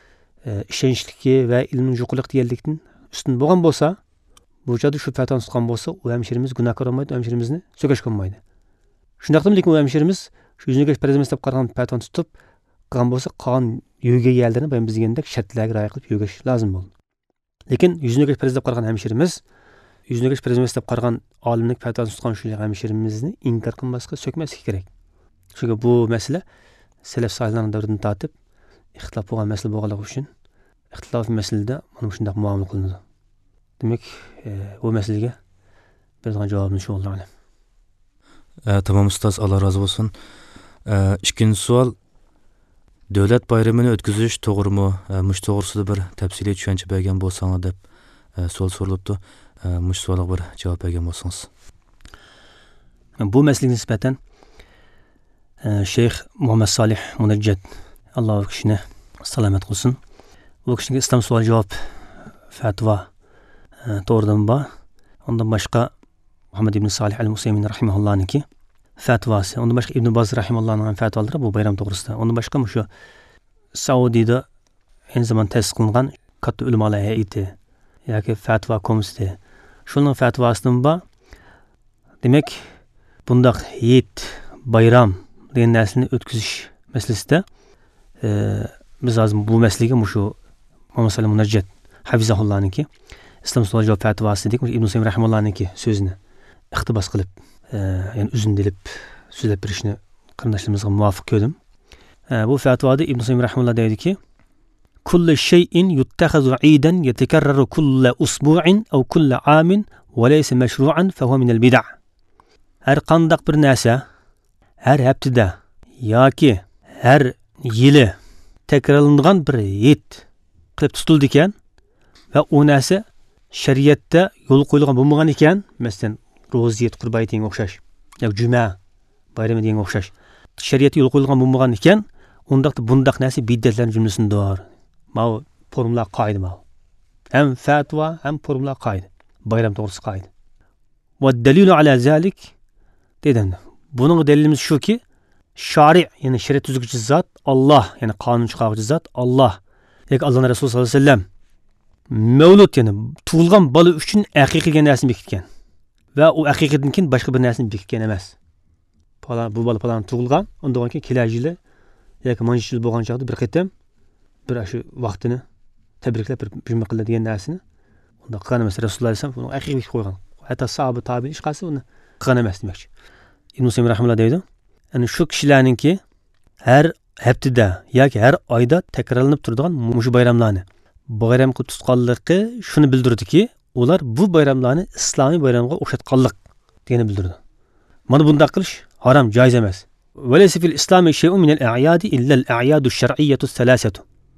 ishonchligi va ilmning yo'qligi deganlikdan ustun bo'lgan bo'lsa, bu joyda shu fatvoni tutgan bo'lsa, u hamshirimiz gunohkor bo'lmaydi, hamshirimizni so'kash qilmaydi. Shundaqmi lekin u hamshirimiz shu yuzni o'rgash farz emas deb qaragan fatvoni tutib qilgan bo'lsa, qon yo'ga yerlarni ben biz degandek shartlarga rioya qilib yo'gash lozim bo'ldi. Lekin yuzni o'rgash farz deb qaragan hamshirimiz, yuzni o'rgash farz emas deb qaragan olimlik fatvosini tutgan shu hamshirimizni inkor qilmaslikka so'kmaslik kerak. Chunki bu masala salaf solihlarning davridan tortib ixtilof bo'lgan masala bo'lganligi uchun ixtilof masalada mana shunday muomala qilinadi. Demak, bu masalaga bergan javobimiz shu bo'ldi. Tamam ustoz, Alloh rozi bo'lsin. Ikkinchi savol, davlat bayramini o'tkazish to'g'rimi? Mush to'g'risida bir tafsiliy tushuncha bergan bo'lsangiz deb savol so'ralibdi. Mush savolga bir javob bergan bo'lsangiz. Bu masalaga nisbatan Sheyx Muhammad Salih Munajjad Alloh u kishini salomat qilsin. Bu kishiga islom savol javob fatvo to'g'ridan bor. Undan boshqa Muhammad ibn Salih al-Musaymin rahimahullohniki fatvosi, undan boshqa Ibn Baz rahimahullohning fatvolari bu bayram to'g'risida. Undan boshqa shu Saudiyada en zaman ta'sis qilingan katta ulamolar hay'ati yoki fatvo komissiyasi shuning fatvosidan bor. Demak, bundaq yet bayram degan narsani o'tkazish masalasida biz hozir bu masalaga shu Muhammad Salih Munajjad hafizahullohniki islom savol javob fatvosi dedik, Ibn Saym rahimahullohniki so'zini iqtibos qilib, ya'ni uzundilib so'zlab berishni qarindoshlarimizga muvofiq ko'rdim. Bu fatvoda Ibn Saym rahimahulloh deydiki: "Kullu shay'in yuttakhadhu 'idan yatakarraru kullu usbu'in aw kullu 'amin wa laysa mashru'an fa huwa min al-bid'ah." Har qandaq bir narsa har haftada yoki har yili takrorlanadigan bir yet qilib tutildi ekan va u narsa shariatda yo'l qo'yilgan bo'lmagan ekan, masalan, ro'ziyat qurbaytiga o'xshash yoki juma bayrami degan o'xshash shariatda yo'l qo'yilgan bo'lmagan ekan, undaqda bundaq narsa bid'atlarning jumlasindadir. Bu formula qoida bu. Ham fatvo, ham formula qoida. Bayram to'g'risida qoida. Va dalilu ala zalik dedim. Buning dalilimiz shuki, shari', ya'ni shariat tuzuvchi zot Alloh, ya'ni qonun chiqaruvchi zot Alloh. Yoki Allohning Rasuli sollallohu alayhi vasallam mavlud, ya'ni tug'ilgan bola uchun haqiqiy narsani bekitgan. Va u haqiqatdan keyin boshqa bir narsani bekitgan emas. Bu bola falan tug'ilgan, undan keyin kelajak yili yoki mana shu yil bo'lgan chog'da bir qatam bir shu vaqtini tabriklab bir juma qiladigan narsani unda qilgan emas. Rasululloh alayhisalom uni haqiqiy qo'ygan. Hatto sahoba tabi'in hech qaysi uni qilgan emas demoqchi. Ibn Saym rahimahulloh deydi: Yani shu kishilarninki har haftada yoki har oyda takrorlanib turadigan mushu bayramlarni bayramga tutqanligi shuni bildirdiki, ular bu bayramlarni islomiy bayramga o'xshatganlik degani bildirdi. Mana bunday qilish harom, joiz emas. Walaysa fil islami shay'un min al-a'yad illa al-a'yad ash-shar'iyyah ath-thalathah.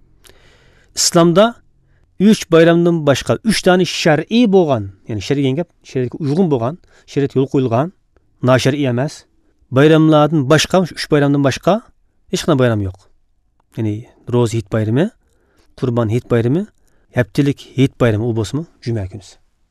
İslamda 3 bayramdan başqa 3 tane şer'i bo'lgan, ya'ni şer'iy gap, şeriatga uygun bo'lgan, şeriat yo'l qo'yilgan, noşer'iy emas. Bayramlardan başqa 3 bayramdan başqa hech qanday bayram yo'q. Ya'ni ro'z hit bayrami, qurban hit bayrami, haftalik hit bayrami u bo'lsa-mu, juma kuni.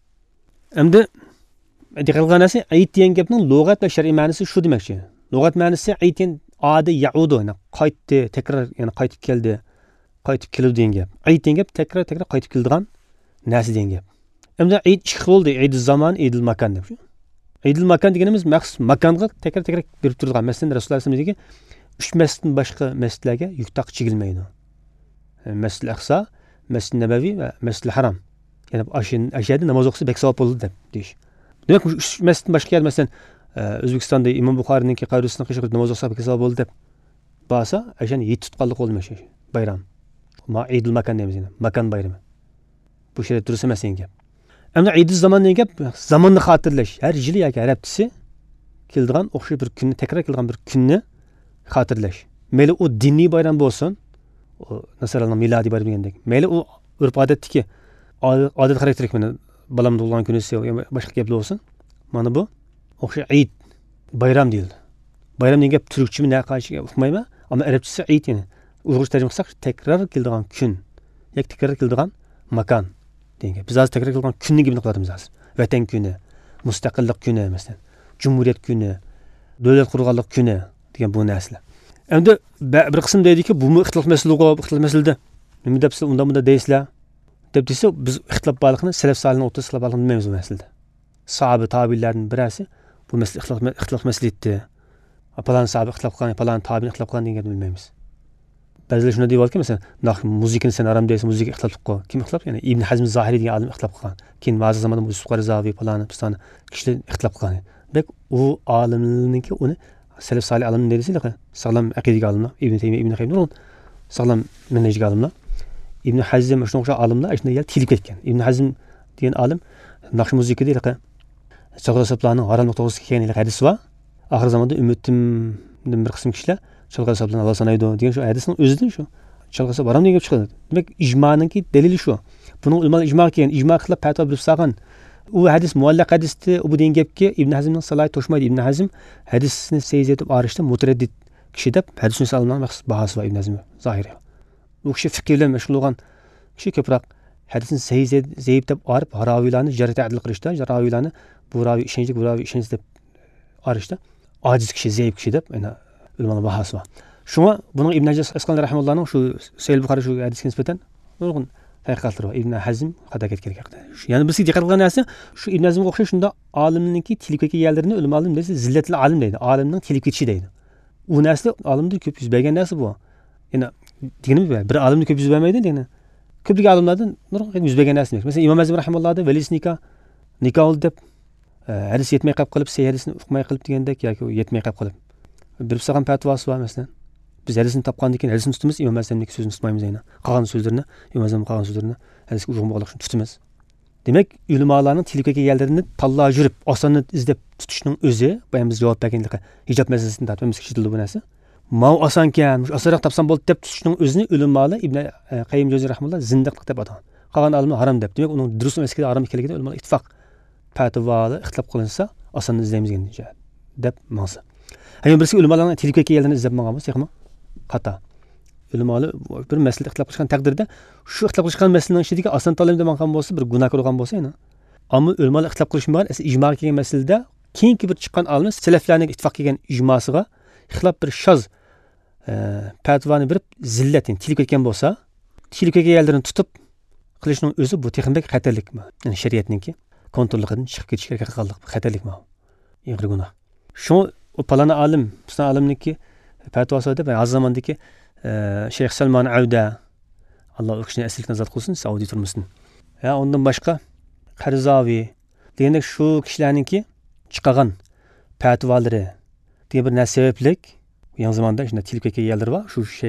Endi diqqatlanasi Eid degan gapning lug'at va shar'iy ma'nosi shu demakchi. Lug'at ma'nosi Eid adi yaudu, ya'ni qaytdi, takrar, ya'ni qaytib keldi. Qaytib keldi degan gap. Eid degan gap takrar qaytib keladigan narsa degan gap. Endi Eid ikki xil bo'ldi, Eidul zaman, Eidul makan deb. Eidul makan deganimiz maxsus makonga takrar berib turadigan. Masalan, Rasululloh sollallohu alayhi vasallam 3 masjiddan boshqa masjidlarga yuk taq chigilmaydi. Masjid al-Aqsa, Masjid Nabaviy va Masjid al-Haram. Ya'ni ashada namoz o'qisa bek savob bo'ladi deb deyish. Demak, 3 masjiddan boshqa yer, masalan, O'zbekistonda Imom Buxoriyninki qabristoniga qishib namoz o'qisa bek savob bo'ladi deb bo'lsa, ashani yet tutqanlik bo'lmaydi bayram. Ma Eidul makan deymiz yana. Makan bayrami. Bu shariat durust emas degan gap. Endi Eidul zaman degan gap zamonni xotirlash. Har yili yoki har haftasi keladigan o'xshash bir kunni, takrar keladigan bir kunni xotirlash. Mayli u diniy bayram bo'lsin, nasarlarning milodiy bayram degandek. Mayli u urf odatdagi odat xarakterik mana balam tug'ilgan kuni boshqa gaplar bo'lsin. Mana bu o'xshash Eid bayram deyildi. Bayram degan gap turkchimi naqashiga uqmayman, ammo arabchasi Eid yani. Uyg'urcha tarjima qilsak takrar keladigan kun yoki takrar keladigan makan degan. Biz hozir takrar keladigan kunni gapini qilyapmiz hozir. Vatan kuni, mustaqillik kuni masalan, Cumhuriyet kuni, davlat qurganlik kuni degan bu narsalar. Endi bir qism deydiki, bu ixtilof masalada nima debsiz, unda deysizlar deb desa, biz ixtilof borligini salaf solihning o'rtasida ixtilof borligini bilmaymiz bu masalada. Sahoba tabiinlarning birasi bu masala ixtilof masalasida falan sahoba ixtilof qilgan, falan tabiin ixtilof qilgan degan bilmaymiz. Ba'zilar shuni deyapti, masalan, muzikani sen aram deysan, muzika ixtilof qilgan. Kim ixtilof? Ya'ni Ibn Hazm Zohiriy degan olim ixtilof qilgan. Keyin ba'zi zamonda Yusuf Qarzaviy falan piston kishilar ixtilof qilgan. Demak, u olimlarniki uni salaf solih olim deydilar, sog'lom aqidaga olimlar, Ibn Taymiya, Ibn Qayyim, sog'lom manhajga olimlar. Ibn Hazm shunga o'xshash olimlar ashunda yil tilib ketgan. Ibn Hazm degan olim naqsh muzika deydilar. Chaqirasablarning haramlik to'g'risida kelgan hadis bor. Oxir zamonda ummatimdan bir qism kishilar Çalg'asablarni Allah sanaydi degan shu hadisning o'zidan shu. Çalg'asab harom degan gap chiqadi. Demak, ijmo'ninki dalili shu. Buning ulamalar ijmo kelgan, ijmo qilib fatvo berib salgan. U hadis muallaq hadisda bu degan gapga Ibn Hazmning salohiyati to'shmaydi. Ibn Hazm hadisni seyz etib arishda mutaraddid kishi deb hadisni salman maxsus bahasi va Ibn Hazm zohiri. U kishi fiqh bilan mashg'ul bo'lgan kishi ko'proq hadisni seyz zayib deb arib raviylarni jarh ta'dil qilishda, raviylarni bu raviy ishonchli, bu raviy ishonchsiz deb arishda ojiz kishi, zaif kishi deb ulamalar bahasi var. Şuna bunun İbn Asqalani rahimallohning shu Sahih Buxoriy shu hadisga nisbatan nurg'un haqiqatlari var. Ibn Hazm qada ketgan haqida. Ya'ni biz diqqat qilgan narsa shu Ibn Hazmga o'xshash shunda olimninki tilib ketgan yerlarini ulamo olim desa zillatli olim deydi. Olimning tilib ketishi deydi. U narsa olimda ko'p yuz bergan narsa bu. Ya'ni deganim bir olimni ko'p yuz bermaydi degani. Ko'plik olimlardan nurg'un yuz bergan narsa. Masalan, Imom Azim rahimallohda velis nikoh deb hadis yetmay qolib, sahih hadisni o'qimay qilib degandek yoki yetmay qolib bir sağam fatvosi var mesela. Biz hadisini topgandan keyin hadisni tutamiz, Imom Azamning so'zini tutmaymiz yana. Qolgan so'zlarini, Imom Azam qolgan so'zlarini hadisga uygun bo'lishini tutamiz. Demak, ulamolarning tilga kelganlarini tanlab yurib, osonni izlab tutishning o'zi, biz javob berganlik hijob masalasini tartibimiz kichildi bu narsa. Mau osonkan, osonroq topsam bo'ldi deb tutishning o'zini ulamolar Ibn Qayyim Jawziy rahimahulloh zindiqlik deb atagan. Qolgan olimlar harom deb. Demak, uning durust emasligida harom ekanligida ulamolar ittifoq fatvolar ixtilof qilinsa, osonni izlaymiz deb ma'nosi. Hayır, birisi ulamalarning tilib ketgan yerlarini izlab bo'lgan bo'lsa, yo'qmi? Xato. Ulamalar bir masala ixtilof qilgan taqdirda shu ixtilof qilgan masalaning ichidagi oson tanlab degan bo'lsa, bir gunoh qilgan bo'lsa, yana. Ammo ulamalar ixtilof qilishmagan, ijmoga kelgan masalada keyingi bir chiqqan olim salaflarning ittifoq kelgan ijmosiga ixtilof bir shoz fatvoni berib zillatin tilib ketgan bo'lsa, tilib ketgan yerlarini tutib qilishning o'zi bu texnik xatarlikmi? Ya'ni shariatningki kontrolligidan chiqib ketishga qilganlik xatarlikmi? Ig'ir gunoh. Shu o palana alim, piston alimniki fatvosi deb hozir zamondagi Shayx Salman Avda, Alloh u kishini aslilikdan zot qilsin, Saudiya turmusin. Ya undan boshqa Qarzaviy degandek shu kishilarningki chiqqan fatvolari degan bir narsa sabablik yangi zamonda shunday tilib ketgan yerlar bor.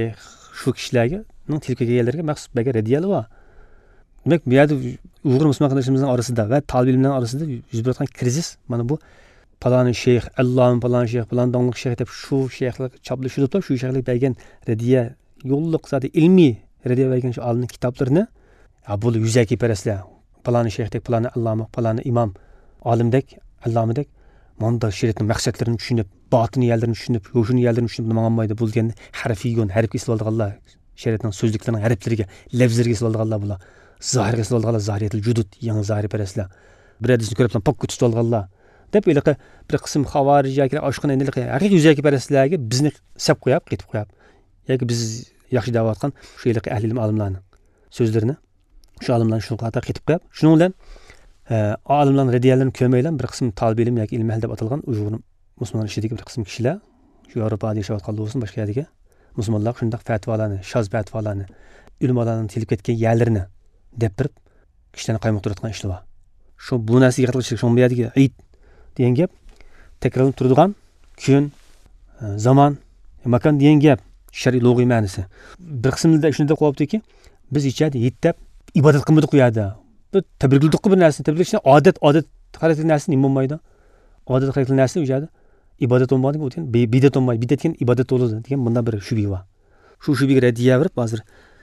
Shu kishilarga, tilib ketgan yerlarga maxsus baga radiyalar bor. Demak, bu yerda Uyg'ur musulmon qardoshimizning orasida va talab ilmlar orasida yuz berayotgan krizis mana bu paloni sheyx, Allohim palon sheyx, palon dongliq sheyx deb shu sheyxlar choplashib turib, shu sheyxlar bergan radiya yo'lliq zodi ilmiy radiya bergan shu olimning kitoblarini bu yuzaki paraslar, paloni sheyxdek, paloni alloma, paloni imom, olimdek, allomidek mana shariatning maqsadlarini tushunib, botiniy yerlarini tushunib, yo'shini yerlarini tushunib nima olmaydi bo'lgan harfiygon, harfga isib olganlar, shariatning so'zliklarining harflariga, lafzlariga isib olganlar bular. Zahirga isib olganlar, zahiriyatul judud, yangi zahiri paraslar. Bir hadisni ko'rib pok tutib olganlar. Deb o'ylaqa bir qism xavarij yoki oshqon endiliq haqiqiy yuzaki paraslarga bizni sab qo'yib, ketib qo'yib. Yoki biz yaxshi da'vatgan shu yilqi ahli ilm olimlarning so'zlarini shu olimlarning shu qata ketib qo'yib, shuning bilan olimlarning radiyalarini ko'maylan bir qism talab ilm yoki ilm ahli deb atalgan Uyg'ur musulmon ishidagi bir qism kishilar shu Yevropada yashayotgan bo'lsin, boshqa yerdagi musulmonlar shunday fatvolarni, shoz fatvolarni, ulamalarning tilib ketgan yerlarini deb birib kishilarni qaymoqtirayotgan ishlar bor. Shu bu narsaga qilishlik shu yerdagi Eid degan gap takrorlanib turadigan kun, zamon, makon degan gap shar'iy lug'iy ma'nosi. Bir qismida shunday qo'yibdiki, biz ichadi yetlab ibodat qilmadik u yerda. Bir tabriklik bir narsa, tabriklik odat xarakterli narsa nima bo'lmaydi? Odat xarakterli narsa u yerda ibodat bo'lmaydi, u degan bidat bo'lmaydi. Bidat degan ibodat bo'ladi degan bundan bir shubha bor. Shu shubhaga radiya berib hozir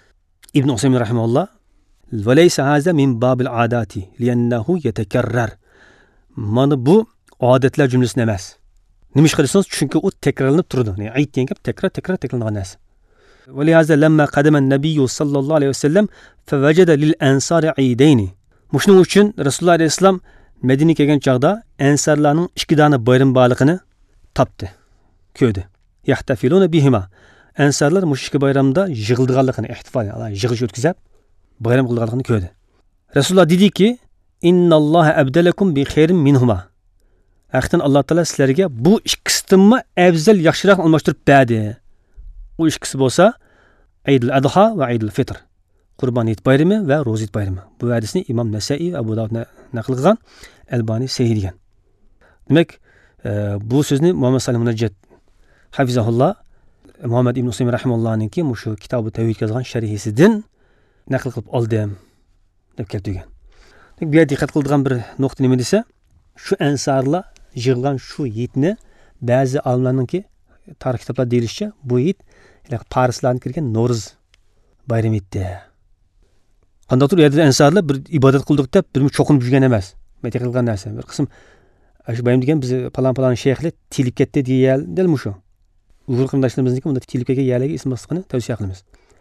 Ibn Usaymin rahimahulloh va laysa haza min babil adati li'annahu yatakarrar. Mana bu odatlar jumlasi emas. Nima ish qilsangiz chunki u takrorlanib turadi. Ya'ni ayt degan gap takrorlangan narsa. Va lihaza lamma qadama an-nabiy sallallohu alayhi vasallam fawajada lil ansari eidayn. Shuning uchun Rasululloh alayhisalom Madinaga kelgan chaqda ansarlarning ikki dona bayram borligini topdi. Ko'rdi. Yahtafiluna bihima. Ansarlar mushrik bayramda yig'ilganligini, ihtifol, yig'ilish o'tkazib bayram qilganligini ko'rdi. Rasululloh dediki: "Innalloha abdalakum bi khairin minhuma." Haqiqatan Alloh taolo sizlarga bu ikkisidan afzal yaxshiroq almashtirib berdi. U ikkisi bo'lsa Eidul Adha va Eidul Fitr. Qurbon Hayit bayrami va Ro'za Hayit bayrami. Bu hadisni Imom Nasa'iy va Abu Dawud naql qilgan, Albani sahih degan. Demak, bu so'zni Muhammad Salim Munajjid hafizahulloh Muhammad ibn Usaymin rahimahullohning shu kitobi tavhid yozgan sharhisidan naql qilib oldim deb keltirgan. Bu yerda diqqat qiladigan bir nuqta nima desa, shu ansarlar yig'ilgan shu yitni ba'zi olimlarningki tarix kitoblarida deyilishicha bu yit Parislarning kirgan Navro'z bayrami edi. Qandaydir yerda ansarlar bir ibodat qildik deb bir cho'qinib yurgan emas. Meta qilgan narsa. Bir qism shu bayram degan biz palon shayxlar tilib ketdi deyildi shu. Uyg'ur qirindoshlarimizning unda tilib ketgan yerlarga ism masxini tavsiya qilamiz.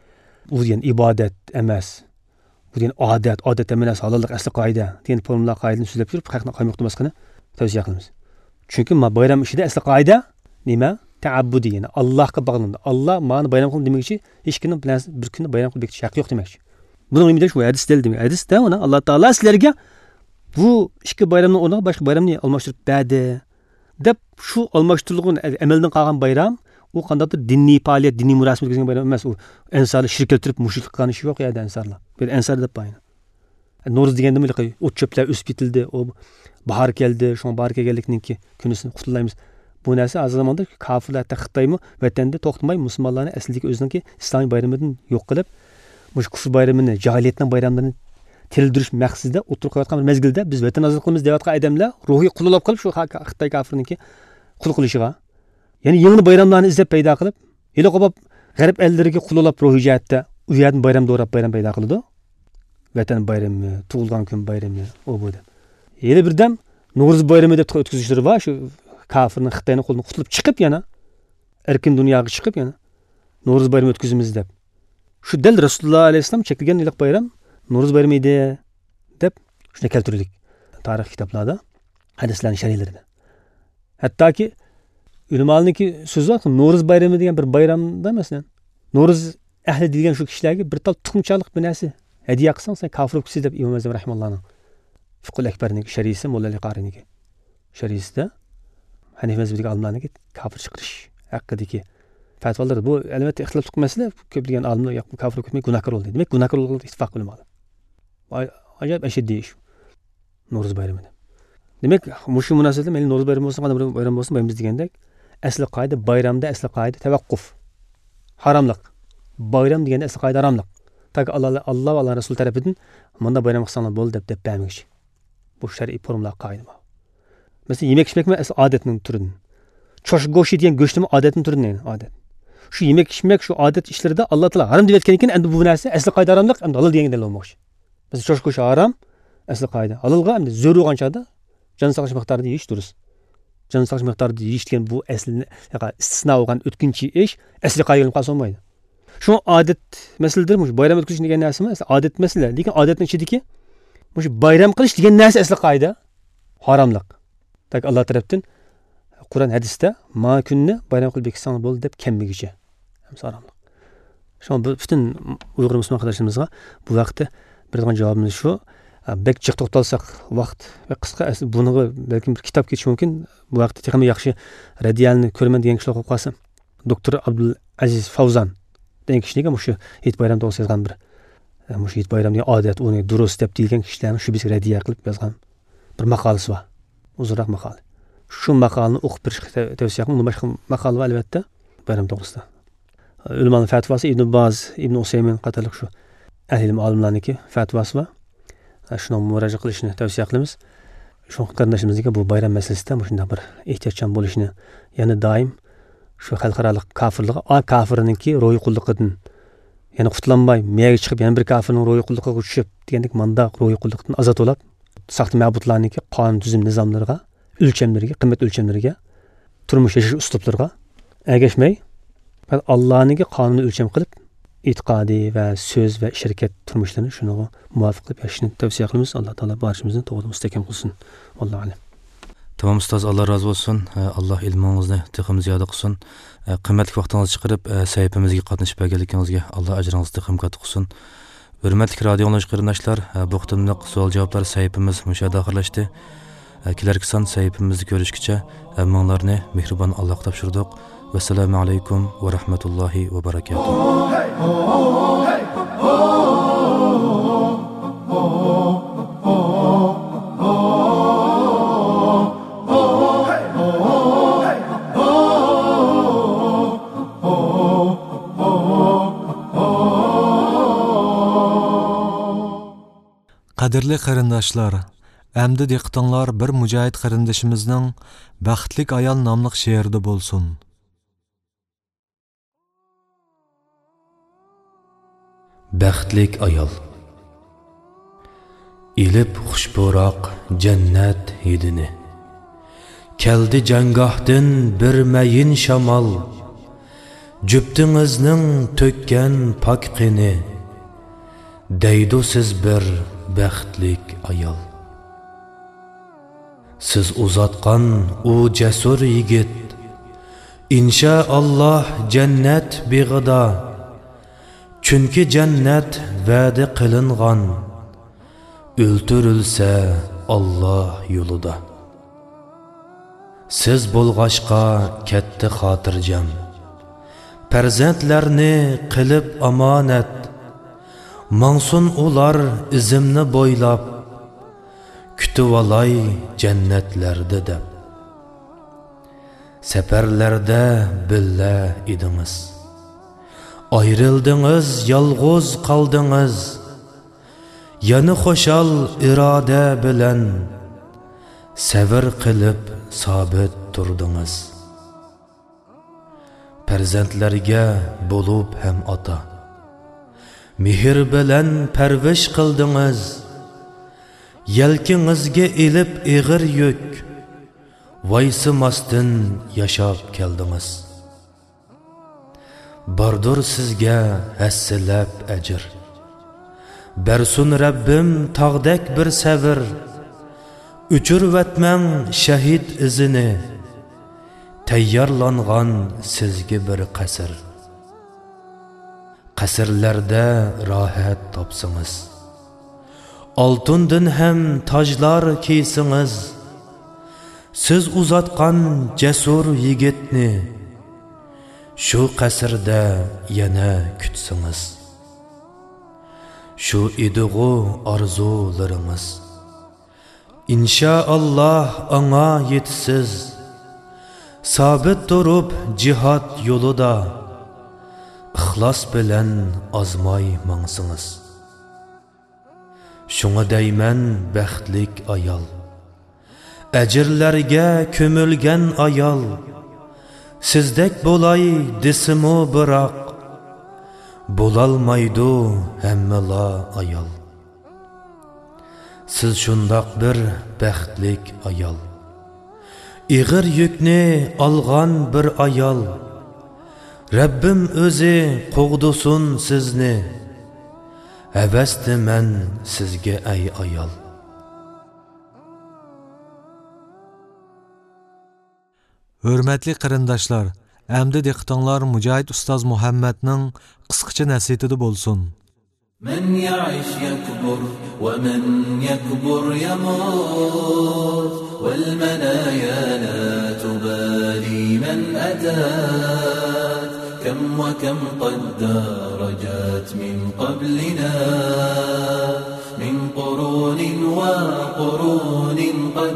Bu degan ibodat emas. Bu degan odat emas, halollik asli qoida degan formula qoidani so'zlab yurib, haqni qo'ymoqdamasligini tavsiya qilamiz. Chunki bayram ishida asli qoida nima? Ta'abbudi, ya'ni Allohga bog'lanadi. Alloh meni bayram qildi demoqchi, hech kimni bilan bir kunni bayram qilib betish haqqi yo'q demoqchi. Buning nima deyish? Bu hadis del demak. Hadisda uni Alloh taolo sizlarga bu ikki bayramni o'rniga boshqa bayramni almashtirib berdi deb shu almashtirilgan amaldan qolgan bayram u qandaydir diniy faoliyat, diniy murosim o'tkazgan bayram emas. U insonlar shirk keltirib mushrik qilgan ish yo'q u yerda insonlar. Bir insar deb bayram. Navro'z deganda nima qilay? O't cho'plar o'sib ketildi, o bahor keldi, shu bahor kelganlikninki kunisini qutlaymiz. Bu narsa az zamonda kofirlar Xitoymi vatanda to'xtamay musulmonlarni aslidagi o'zininki islomiy bayramidan yo'q qilib, mush kufr bayramini, jahiliyatning bayramlarini tildirish maqsadida o'tirib qo'yayotgan bir mezgilda biz vatan ozod qilamiz deyotgan odamlar ruhiy qulolab qilib shu Xitoy kofirniki qul qilishiga, ya'ni yangi bayramlarni izlab paydo qilib, hali qo'yib g'arb ellariga qulolab ruhiy jihatda u yerdan bayram do'rab bayram paydo qiladi. Vatan bayrami, tug'ilgan kun bayrami, o bu deb. Yeni birdam Navro'z bayrami deb o'tkazishlar va shu kafirning Xitoyning qo'lidan qutulib chiqib yana erkin dunyoga chiqib yana Navro'z bayrami o'tkazamiz deb. Shu dal Rasululloh alayhisalom chekilgan iliq bayram Navro'z bayrami edi deb shuni keltirdik. Tarix kitoblarda, hadislarning sharhlarida. Hattoki ulamolarningki so'zi bor, Navro'z bayrami degan bir bayramda emasdan. Navro'z ahli degan shu kishilarga bir tal tuxumchalik bir narsa hadiya qilsang sen kofir bo'lasiz deb Imom Azam rahimahullohning Fiqhul Akbarning sharhisi Mulla Liqariniki sharhisida Hanifi mazhabiga olimlarniki kofir chiqarish haqidagi fatvolar bu albatta ixtilofli masala, ko'p degan olimlar yo'q kofir ketmay gunohkor bo'ldi. Demak, gunohkor bo'lib ittifoq qilinmadi. Ajoyib ashaddiy ish. Navro'z bayrami. Demak, shu munosabatda meni Navro'z bayrami bo'lsin, qanday bayram bo'lsin, bayramimiz degandek, asli qoida bayramda asli qoida tavaqquf. Haramlik. Bayram deganda asli qoida haramlik. Taki Allah va Allah Rasul tarafidan menda bayram qilsanglar bo'ldi deb bermish. Bu shar'iy formlar qoida bu. Mesela yemek içmekmi asli odatning turidan. Çoş go'shti degan go'shtimi odatning turidan odat. Şu yemek içmek şu adet işlerinde Allah Teala haram deb etken ekan, endi bu narsa asli qoida haramlik, endi halol degan dalil bo'lmoqchi. Mesela çoş go'shti haram, asli qoida. Halolga endi zo'r bo'lgan chog'da jon saqlash miqdorida yeyish durust. Jon saqlash miqdorida yeyish degan bu asli istisno bo'lgan o'tkinchi ish, asli qoidaga qolsa olmaydi. Şu adet meseledir, mush bayram o'tkazish degan narsa emas, adet mesele. Lekin odatning ichidagi mush bayram qilish degan narsa asli qoida haramlik. Tak Allah tarafdan Kur'an hadisda ma kunni bayram qilib beksang bo'ldi deb kelmagicha. Haramlik. Şu bütün Uyg'ur musulmon qardoshimizga bu vaqtda beradigan javobimiz shu. Bek jiq to'xtalsak vaqt va qisqa buni balki bir kitob ketishi mumkin. Bu vaqtda texnik yaxshi radiyalni ko'rman degan kishilar qo'yib qolsa, doktor Abdul Aziz Favzan degan kishiga shu Hit bayram to'g'risida yozgan bir shu Hit bayram degan odat, uni durust deb deyilgan kishilarning shu bizga radiya qilib yozgan bir maqolasi bor. Uzunroq maqola. Şu maqolani o'qib berishga tavsiya qilaman. Boshqa maqola va albatta bayram to'g'risida. Ulamoning fatvasi Ibn Baz, Ibn Usaymin qatorliq shu ahli olimlarniki fatvosi va shuni murojaat qilishni tavsiya qilamiz. Shu qarindashimizga bu bayram masalasida shunday bir ehtiyotchan bo'lishni, yana doim shu xalqaro kofirlikqa, kofirninki ro'yi qulliqidan yana qutlanmay, miyaga chiqib yana bir kofirning ro'yi qulliqiga tushib degandek manda ro'yi qulliqdan ozod bo'lib, saxta ma'budlarniki qonun tuzum nizomlariga ölçemleriga, qimmat ölçemleriga, turmush yashash uslublariga ergashmay, Allohning qonunini o'lcham qilib, e'tiqodiy va so'z va ish harakat turmushlarini shunga muvofiq qilib yashashni tavsiya qilamiz. Alloh taolo barchamizni to'g'ri mustahkam qilsin. Alloh alam. Tamam ustoz, Allah razı olsun. Allah ilmingizni texim ziyoda qilsin. Qimmatli vaqtingizni chiqarib sahifamizga qatnashib berganligingizga Allah ajringizni texim katta qilsin. Hurmatli radio qarindoshlar, bu qismliq savol-javoblar sahifamiz mushada oxirlashdi. Kelarki son sahifamizni ko'rishgacha hammalarni mehribon Allohga topshirdik. Vassalomu alaykum va rahmatullohi va barakatuh. Qadrli qarindoshlar, Әмді диқтаңлар bir mücahid qarindashimizning Baxtlik ayol nomli she'rida bo'lsin. Baxtlik ayol. Ilib xushbo'roq jannat hidini. Keldi jangohdan bir mayin shamol. Juftingizning to'kkan pok qini. Deydu siz bir baxtlik ayol. Siz uzatqan o cesur yigit, inşaallah cennet beg'ida, chunki cennet va'da qilingan, o'ltirilsa Allah yo'lida. Siz bo'lg'ashqa katta xotirjam, farzandlarni qilib omonat, mansun ular izimni bo'ylab, kütüb alay cennetlerde de. Seferlerde billa idiniz. Ayrıldınız, yalğız kaldınız. Yanı xoşal irade bilen sabır qilib sabit turdunuz. Farzandlarga bo'lib ham ota. Mehr bilan parvish qildingiz. Yelkingizga ilib ig'ir yük, vaysimasdan yashab keldingiz. Bardur sizga hassilab ajr. Bersun Rabbim tağdek bir savr. Uchirvatmang shahid izini. Tayyorlangan sizga bir qasr. Qasrlarda rohat topsınız. Altından hem tajlar kiysiniz. Siz uzatqan cesur yigitni şu qasrda yana kutsiniz. Şu idiğu arzularınız inşaallah ana yetsiz. sabit turib jihad yo'lida ixlos bilan azmoy mangsınız. Şuna deyman baxtlik ayol, ajrlarga ko'milgan ayol, sizdek bo'lay desimu biroq bo'lolmaydi hammala ayol. Siz shundoq bir baxtlik ayol, ig'ir yukni olgan bir ayol. Rabbim o'zi qo'g'dusun sizni, havasdiman sizga ay ayol. Hürmetli qarindoshlar, əmdi diqqətinizlər Mücahid Ustaz Muhammedning qısqacha nasihati bo'lsin. من يعش يكبر ومن يكبر يموت والمنايا لا تبالي من أتات كم وكم قد درجات من قبلنا من قرون وقرون قد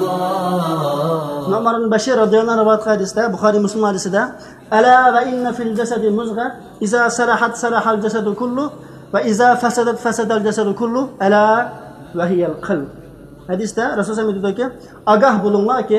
مضى. Nu'man bin Bashir radhiyallahu anhu rivoyat hadisda, Buxoriy Muslim hadisida, ala va inna fil jasadi muzgha iza salahat salahal jasadu kullu va iza fasadat fasadal jasadu kullu ala va hiyal qalb. Hadisda Rasululloh aytdiki, agah bo'linglarki,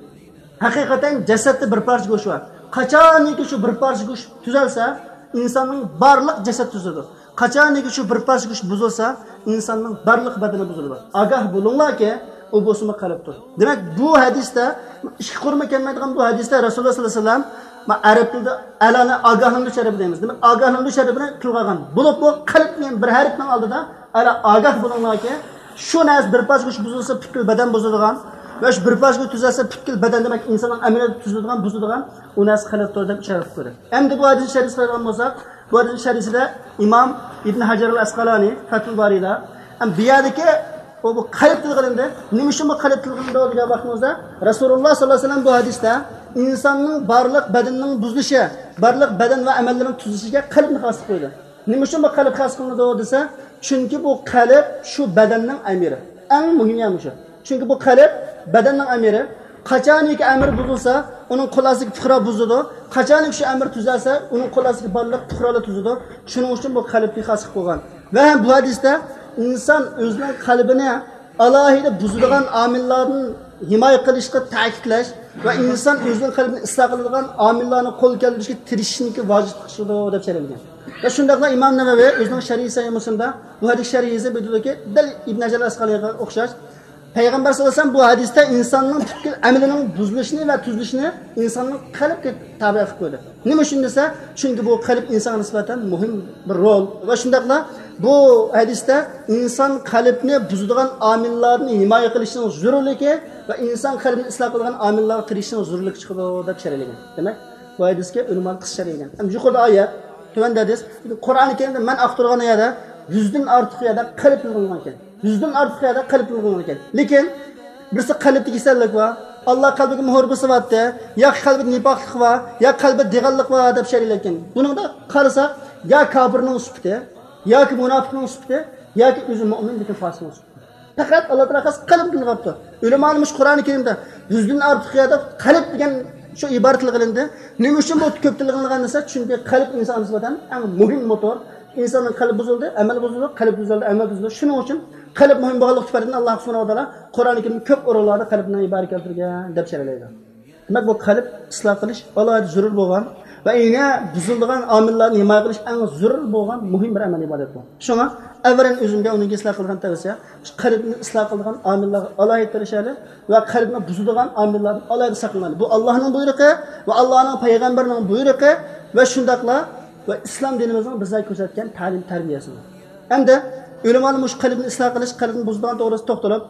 haqiqatan jasadda bir parcha go'sht bor. Qachoniki shu bir parcha go'sht tuzalsa, insonning barliq jasad tuziladi. Qachoniki shu bir parcha go'sht buzilsa, insonning barliq badani buziladi. Agah bo'linglarki, o bosuma qalbdir. Demak, bu hadisda ishga qurma kelmaydigan bu hadisda Rasululloh sollallohu alayhi vasallam ma arab tilida alani agahlanib sharif deymiz. Demak, agahlanib sharif bilan qilgan. Bo'lib bu qalbning bir harfning oldida ala agah bo'linglarki, shu narsa bir parcha go'sht buzilsa, butkul badan buziladigan va shu bir parcha go'sht tuzalsa, butkul badan demak insonning amaliyoti tuziladigan, buziladigan u narsa qalbdir deb sharif qildi. Endi bu hadis sharif qilgan bo'lsak, bu hadis sharifida Imom Ibn Hajar al-Asqalani Fathul Barida biyadagi o bu qalb tilg'ilindi. Nima uchun bu qalb tilg'ilindi degan vaqtimizda Rasululloh sollallohu alayhi vasallam bu hadisda insonning barliq badanining buzilishi, barliq badan va amallarining tuzilishiga qalbni xos qo'ydi. Nima uchun bu qalb xos qilindi desa, chunki bu qalb shu badanning amiri. Eng muhimi shu. Chunki bu qalb badanning amiri. Qachoniki amir buzilsa, uning qo'lasiga fuqaro buziladi. Qachoniki shu amir tuzalsa, uning qo'lasiga barliq fuqarolar tuziladi. Shuning uchun bu qalbni xos qo'ygan. Va bu hadisda inson o'zining qalbini alohida buzadigan omillarni himoya qilishga ta'kidlash va inson o'zining qalbini isloh qiladigan omillarni qo'l keltirishga tirishishni vojib qilishdi deb chalingan. Va shundaqla Imom Navaviy o'zining Sharh Sahih Muslimda bu hadis sharhida bildirdi, dal Ibn Hajar al-Asqaloniga o'xshash Payg'ambar sollallohu alayhi vasallam bu hadisda insonning fikr amalining buzilishini va tuzilishini insonning qalbga tabi qilib qo'ydi. Nima uchun desa, chunki bu qalb insonga nisbatan muhim bir rol va shundaqla bu hadisda inson qalbni buzadigan omillarni himoya qilishning zarurligi va inson qalbini isloh qiladigan omillarga kirishning zarurligi chiqadi deb sharhlagan. Demak, bu hadisga unvon qisqa sharhlagan. Yuqorida oyat, tuvanda hadis, Qur'oni Karimda man aqtirgan oyatda 100 dan ortiq oyatda qalb tilg'ilgan ekan. 100 dan ortiq oyatda qalb tilg'ilgan ekan. Lekin birisi qalbda kasallik va Allah qalbiga muhr bosyapti, yoki qalbida nifoqlik va yoki qalbida dig'anlik va deb sharhlagan. Buningda qarasak, ya kofirning sifati, yoki munofiqning sifati, yoki o'zi mu'min degan fasl. Faqat Alloh taolo qalb tilg'apti. Ulamolarimiz Qur'oni Karimda 100 dan ortiq oyatda qalb degan shu iborat qilindi. Nima uchun bu ko'p tilg'ilgan desa, chunki qalb inson nisbatan eng muhim motor. İnsanın qalbi buzuldu, amal buzuldu, qalb buzuldu, amal buzuldu. Shuning uchun qalb muhim bo'lganligi tufaylidan Alloh subhanahu va taolo Qur'oni Karimda ko'p o'rinlarda qalbni iborat keltirgan deb sharhlaydi. Demak, bu qalb isloh qilish alohida zarur bo'lgan va yana buzilgan omillarni himoya qilish eng zarur bo'lgan muhim bir amal ibodat bu. Shunga avvalan o'zimga uni isloh qilgan tavsiya, qalbni isloh qilgan omillarga alohida tirishali va qalbni buzilgan omillarni alohida saqlanali. Bu Allohning buyrug'i va Allohning payg'ambarining buyrug'i va shundaqla ve İslam dinimizin bize ko'rsatgan ta'lim tarbiyasi. Hamda ulamolar mush qalbni isloh qilish, qalbni buzadigan to'g'risida to'xtalib,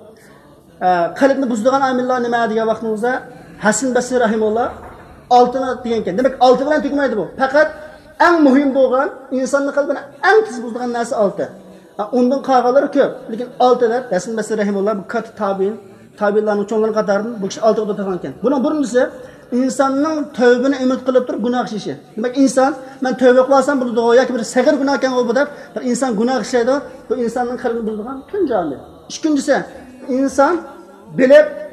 qalbni buzadigan omillar nima degan vaqtimizda Hasan Basri rahimulloh oltini degan ekan. Demak, olti bilan tugmaydi bu. Faqat eng muhim bo'lgan insonning qalbini eng tez buzadigan narsa olti. Undan qolganlari ko'p, lekin olti deb Hasan Basri rahimulloh bu kat tabiinlarning cho'ngan qatoridan bu kishi oltiga o'tirgan ekan. Buning birinchisi insonning tövbini umid qilib turib gunoh ishlashi. Demak, inson men tövbe qilsam bo'ladi yoki bir sag'ir gunoh ekan u deb bir inson gunoh ishlaydi, bu insonning qalbini buzadigan tunji omil. Ikkinchisi, inson bilib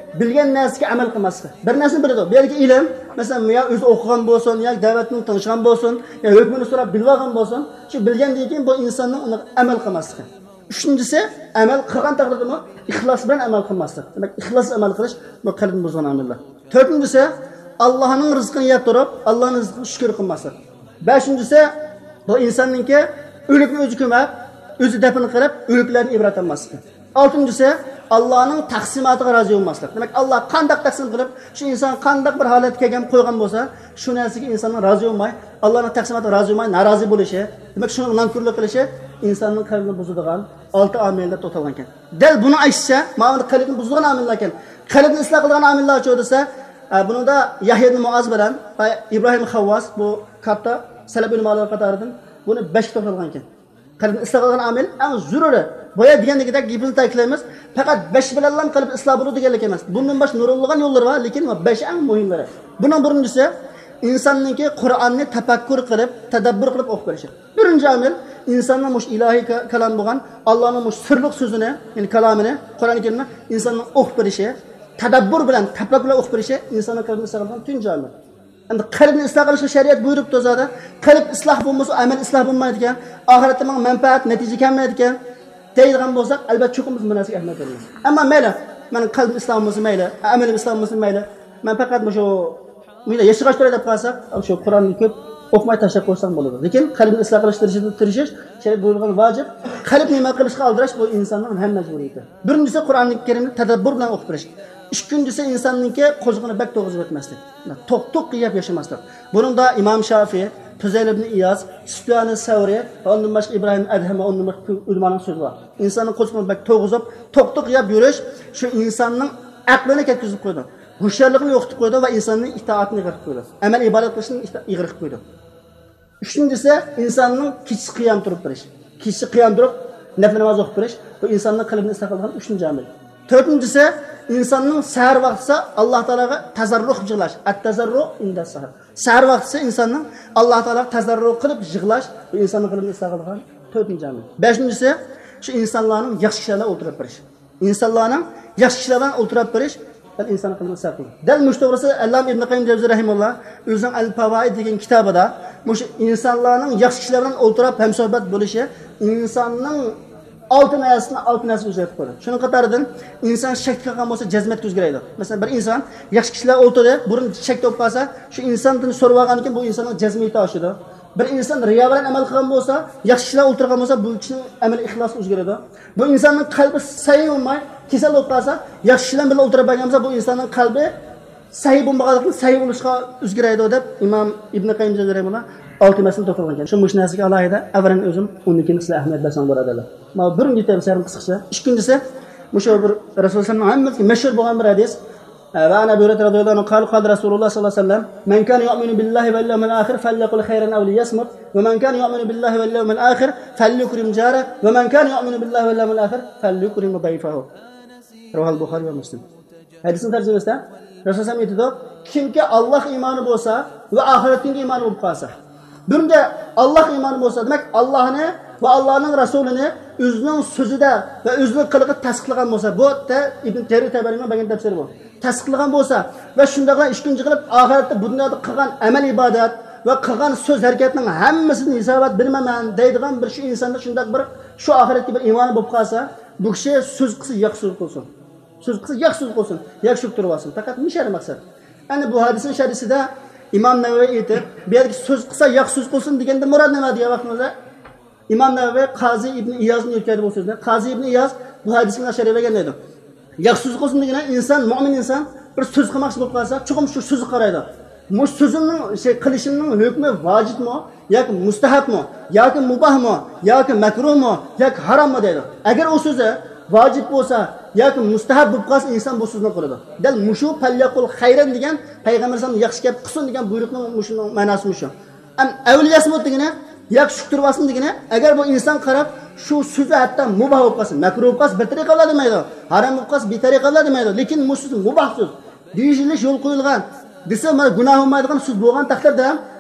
bilgan narsaga amal qilmaslik. Bir narsani biladi. Belki ilm, masalan, ya o'zi o'qigan bo'lsin, ya da'vatni tanishgan bo'lsin, ya hukmini so'rab bilib olgan bo'lsin, shu bilgandan keyin bu insonning uni amal qilmasligi. Uchinchisi, amal qilgan taqdirda ixlos bilan amal qilmaslik. Demak, ixlos amal qilish bu qalbni buzgan amallar. To'rtinchisi, Allohning rizqini yeb turib, Allohning rizqiga shukr qilmaslik. Beshinchisi, bu insonningki o'likni o'zi ko'mab, o'zi dafn qilib, o'liklarni ibrat olmaslik. Altıncısı, Allah'ın taksimatıga razı olmaslik. Demek Allah qanday taqsim qilib, şu insan qanday bir holatga kelgan qo'ygan bo'lsa, shu narsaga insonning razı olmay, Allohning taqsimatiga razı olmay, norozi bo'lishi, demak shuni nonkurlik qilishi insonning qalbini buzadigan 6 omillar to'talgan ekan. Dal buni aytsa, mana qalbni buzadigan omillar ekan. Qalbni isloh qiladigan omillar chi desa, buningda Yahya ibn Muaz bilan İbrahim Xavvas bu katta salaf ulamalar qatoridan buni 5 to'talgan ekan. Qalbni isloh qiladigan omil eng zaruri. Boya degandek gapni ta'kidlaymiz. Faqat 5 bilan ham qalb isloh bo'ladi deganlik emas. Bundan boshqa nurlangan yo'llar bor, lekin 5 eng muhimlari. Buning birinchisi insonningki Qur'onni tafakkur qilib, tadabbur qilib o'qib berishi. Birinchi omil insonning mush ilohiy kalam bo'lgan Allohning mush sirliq so'zini, ya'ni kalomini, Qur'oni Karimni insonning o'qib berishi, tadabbur bilan, tafakkur bilan o'qib berishi insonning qalbini isloh qilgan tunji omil. Endi qalbni isloh qilishga shariat buyurib tozada, qalb isloh bo'lmasa, amal isloh bo'lmaydi ekan, oxiratda manfaat, natija kelmaydi ekan. Deydigan bo'lsak, albatta cho'qimiz bu narsaga ahamiyat beramiz. Ammo mayli, men qalbim islom bo'lsa mayli, amalim islom bo'lsa mayli, men faqat shu menda yashag'ach to'ray deb qolsak, shu Qur'onni ko'p o'qimay tashlab qo'ysam bo'ladi. Lekin qalbni isloh qilishga tirishish, shariat buyurgan vojib. Qalb nima qilishga aldirash bu insonning ham majburiyati. Birinchisi Qur'onni Karimni tadabbur bilan o'qib berish. Ikkinchisi insonningki qo'zg'ini bak to'g'izib o'tmaslik. To'q qiyab yashamaslik. Buningda Imom Shafiy, Tuzayl ibn Iyaz, Sufyan as-Savri, ondan başqa İbrahim Adham, ondan başqa ulamaning so'zi bor. İnsanning qo'zg'ini bak to'g'izib, to'q qiyab yurish shu insonning aqlini ketkizib qo'ydi. Hushyorligini yo'qitib qo'ydi va insonning itoatini yig'irib qo'ydi. Amal ibodat qilishni yig'irib qo'ydi. Uchinchisi insonning kechki qiyam turib berish. Kechki qiyam turib nafl namoz o'qib berish bu insonning qalbini isloh qilgan uchinchi omil. To'rtinchisi insonning sahar vaqtida Alloh taolaga tazarruh yig'lash. At-tazarruh inda sahar. Sahar vaqtida insonning Alloh taolaga tazarruh qilib yig'lash bu insonning qalbini isloh qilgan to'rtinchi omil. Beshinchisi shu insonlarning yaxshi kishilarga o'tirib berish. İnsanlarning yaxshi kishilarga o'tirib berish inson qalbini isloh qiladi. Dal mush to'g'risi Allom ibn Qayyim Jawziy rahimahulloh o'zining Al-Fawaid degan kitobida mush insonlarning yaxshi kishilar bilan o'tirib ham suhbat bo'lishi insonning altın ayasını o'zgartirib qo'yadi. Shuning qatoridan inson shak qilgan bo'lsa jazmat o'zgaradi. Masalan, bir inson yaxshi kishilar o'tirdi, burun shak topib qolsa, shu insondan so'rab olgandan keyin bu insonning jazmati oshadi. Bir inson riyo bilan amal qilgan bo'lsa, yaxshi kishilar o'tirgan bo'lsa, bu kishining amal ixlosi o'zgaradi. Bu insonning qalbi sahih bo'lmay, kasal bo'lib qolsa, yaxshi kishilar bilan o'tirib bo'lgan bo'lsa, bu insonning qalbi sahih bo'lmaganligini sahih bo'lishga o'zgaradi deb Imom Ibn Qayyim Jawziy rahimahulloh altı masala to'xtalgan ekan. Shu narsaga alohida avvalan o'zim 12-ni sizlar ahamiyat bersam bo'ladi. Mana birinchi tafsirim qisqacha. Ikkinchisi, mushu bir Rasululloh sallallohu alayhi vasallam mashhur bo'lgan bir hadis. Va ana Abu Hurayra radhiyallohu anhu qala Rasululloh sallallohu alayhi vasallam: "Man kana yu'minu billahi wal yawmil akhir falyaqul khayran aw liyasmut, va man kana yu'minu billahi wal yawmil akhir falyukrim jara, va man kana yu'minu billahi wal yawmil akhir falyukrim dayfahu." Rivoyat Buxoriy va Muslim. Hadisning tarjimasida Rasululloh sallallohu alayhi vasallam aytdi: "Kimki Alloh iymoni bo'lsa va oxiratga iymoni bo'lib qolsa, bunda Allah imanı bo'lsa, demak Allohni va Allohning rasulini o'zining so'zida va o'zining qiliqida tasdiqlagan bo'lsa, bu yerda Ibn Jarir Tabarining bergan tafsiri bu. Tasdiqlagan bo'lsa va shundaqla ishkunchi qilib oxiratda dunyoda qilgan amal ibodat va qilgan so'z harakatning hammasini hisobot bilmaman deydigan bir shu insonda shundaq bir shu oxiratga bir iymoni bo'lib qolsa, bu kishi so'z qilsa yaxshi so'z qilsin. So'z qilsa yaxshi so'z qilsin, yaxshi turib olsin. Faqat nishar maqsad. Ana bu hadisning sharhisida İmam Navaviy aytib, belki söz qilsa yaxshi so'z qilsin deganda murod nima deya vaqtimizda İmam Navaviy Qazi ibn Iyozning o'tkazdi bu so'zni. Qazi ibn Iyoz bu hadisni sharhlagan edi. Yaxshi so'z qilsin deganda inson, mu'min inson bir so'z qilmoqchi bo'lib qolsa, chuqum shu so'zni qaraydi. Bu so'zning qilishining hukmi vojibmi yoki mustahabmi yoki mubahmi yoki makruhmi yoki harommi deydi. Agar o so'zi vojib bo'lsa yoki mustahab bo'lib qolsa inson bu so'zni qiladi. Dal mushu falyaqul khayran degan payg'ambar sallallohu yaxshi gap qilsin degan buyruqning mushuning ma'nosi mushu. Am avliyasi degani yaxshi shukr qilsin degani agar bu inson qarab shu so'zi hatto mubah bo'lib qolsa, makruh bo'lib qolsa bir tariqa qiladi demaydi. Harom bo'lib qolsa bir tariqa qiladi demaydi. Lekin bu so'z mubah so'z. Deyishilish yo'l qo'yilgan. Desa mana gunoh bo'lmaydigan so'z bo'lgan taqdirda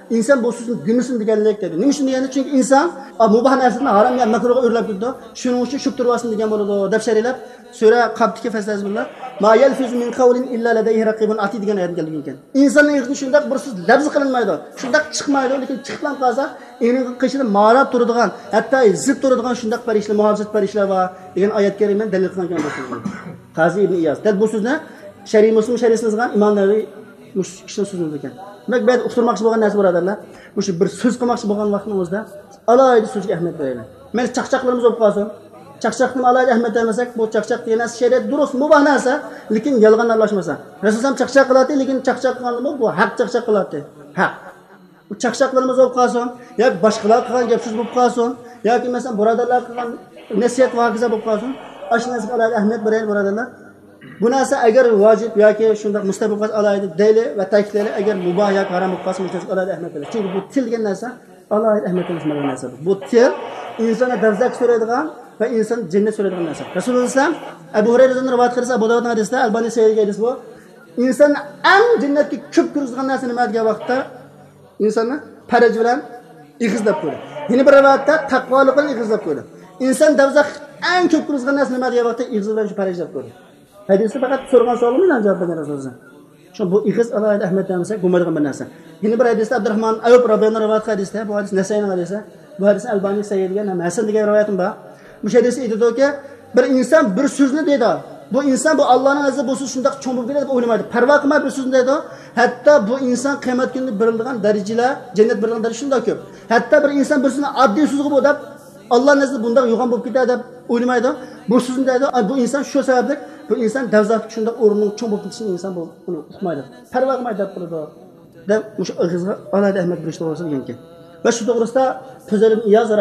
İnsan bu sözün gümüsün deganlik dedi. Nima uchun deganda? Chunki inson mubah narsani harom va makruhga o'rlab ketdi. Shuning uchun shub turvasin degan bo'ladi deb sharhlab sura Qabdiki fasazbillah ma yalfizu min qawlin illa ladayhi raqibun atid degan oyat kelgan ekan. Insonning o'zini shunday bir so'z labz qilinmaydi. Shunday chiqmaydi, lekin chiqib qolsa, ening qishida marab turadigan, hatto zid turadigan shunday farishtalar, muhofizat farishtalar va degan oyat kariman dalil qilgan bo'lsin. Qazi ibn Iyaz. Dal bu so'zni Shariy Muslim sharhisini yozgan Imom Navaviy mush kishini so'zladi ekan. Demak, bu uqtirmoqchi bo'lgan narsa birodarlar, o'sha bir so'z qilmoqchi bo'lgan vaqtimizda alohida so'zga ahamiyat beraylik. Men chaqchaqlarimiz bo'lib qolsin. Chaqchaqni alohida ahamiyat bermasak, bu chaqchaq degan narsa shariat durust mubah narsa, lekin yolg'on aralashmasa. Rasululloh chaqchaq qiladi, lekin chaqchaq qilganda bu haq chaqchaq qiladi. Haq. Bu chaqchaqlarimiz bo'lib qolsin, yoki boshqalar qilgan gap so'z bo'lib qolsin, yoki masalan birodarlar qilgan nasihat va hokazo bo'lib qolsin. Shu narsaga alohida ahamiyat beraylik birodarlar. Bu narsa agar vojib yoki shunday mustahabib bo'lsa alohida deyli va ta'kidlayli, agar mubah yoki harom bo'lib qolsa mutlaqo alohida ahamiyat beradi. Chunki bu til degan narsa alohida ahamiyat beradigan narsadir. Bu til insonga davzak so'raydigan va inson jannat so'raydigan narsa. Rasululloh Abu Hurayradan rivoyat qilsa, Abu Dawud hadisida, Albani sayyiga hadis bu. İnson eng jannatga ko'p kirgizgan narsa nima degan vaqtda insonni faraj bilan ig'izlab qo'yadi. Yana bir rivoyatda taqvolik bilan ig'izlab qo'yadi. İnson davzak eng ko'p kirgizgan narsa nima degan vaqtda ig'iz bilan shu farajlab qo'yadi. Hadisda faqat so'rgan savolim bilan javob bergan Rasululloh. Shu bu ig'iz alohida ahamiyat bermasa, bo'lmaydigan bir narsa. Yana bir hadisda Abdurrahmon Ayub radhiyallohu rivoyat hadisda, bu hadis Nasaining hadisi. Bu hadis Albani sayyiga ham Hasan degan rivoyatim bor. Bu hadisda aytadiki, bir inson bir so'zni deydi. Bu inson bu Allohning nazarida bu so'z shunday cho'ng bo'lib ketadi deb o'ylamaydi. Parvo qilmay bir so'zni deydi. Hatto bu inson qiyomat kunida berilgan darajalar, jannat berilgan daraja shunday ko'p. Hatto bir inson bir so'zni oddiy so'z qilib deb Alloh nazarida bunday yo'g'on bo'lib ketadi deb o'ylamaydi. Bu so'zni deydi. Bu inson shu sababli bu inson davzat shunday o'rnining cho'ng bo'lib ketishini inson bu uni uqmaydi. Parvo qilmaydi deb qo'yadi. Deb o'sha ig'izga alohida ahamiyat berish to'g'risida degan ekan. Va shu to'g'risida Fuzayl ibn Iyaz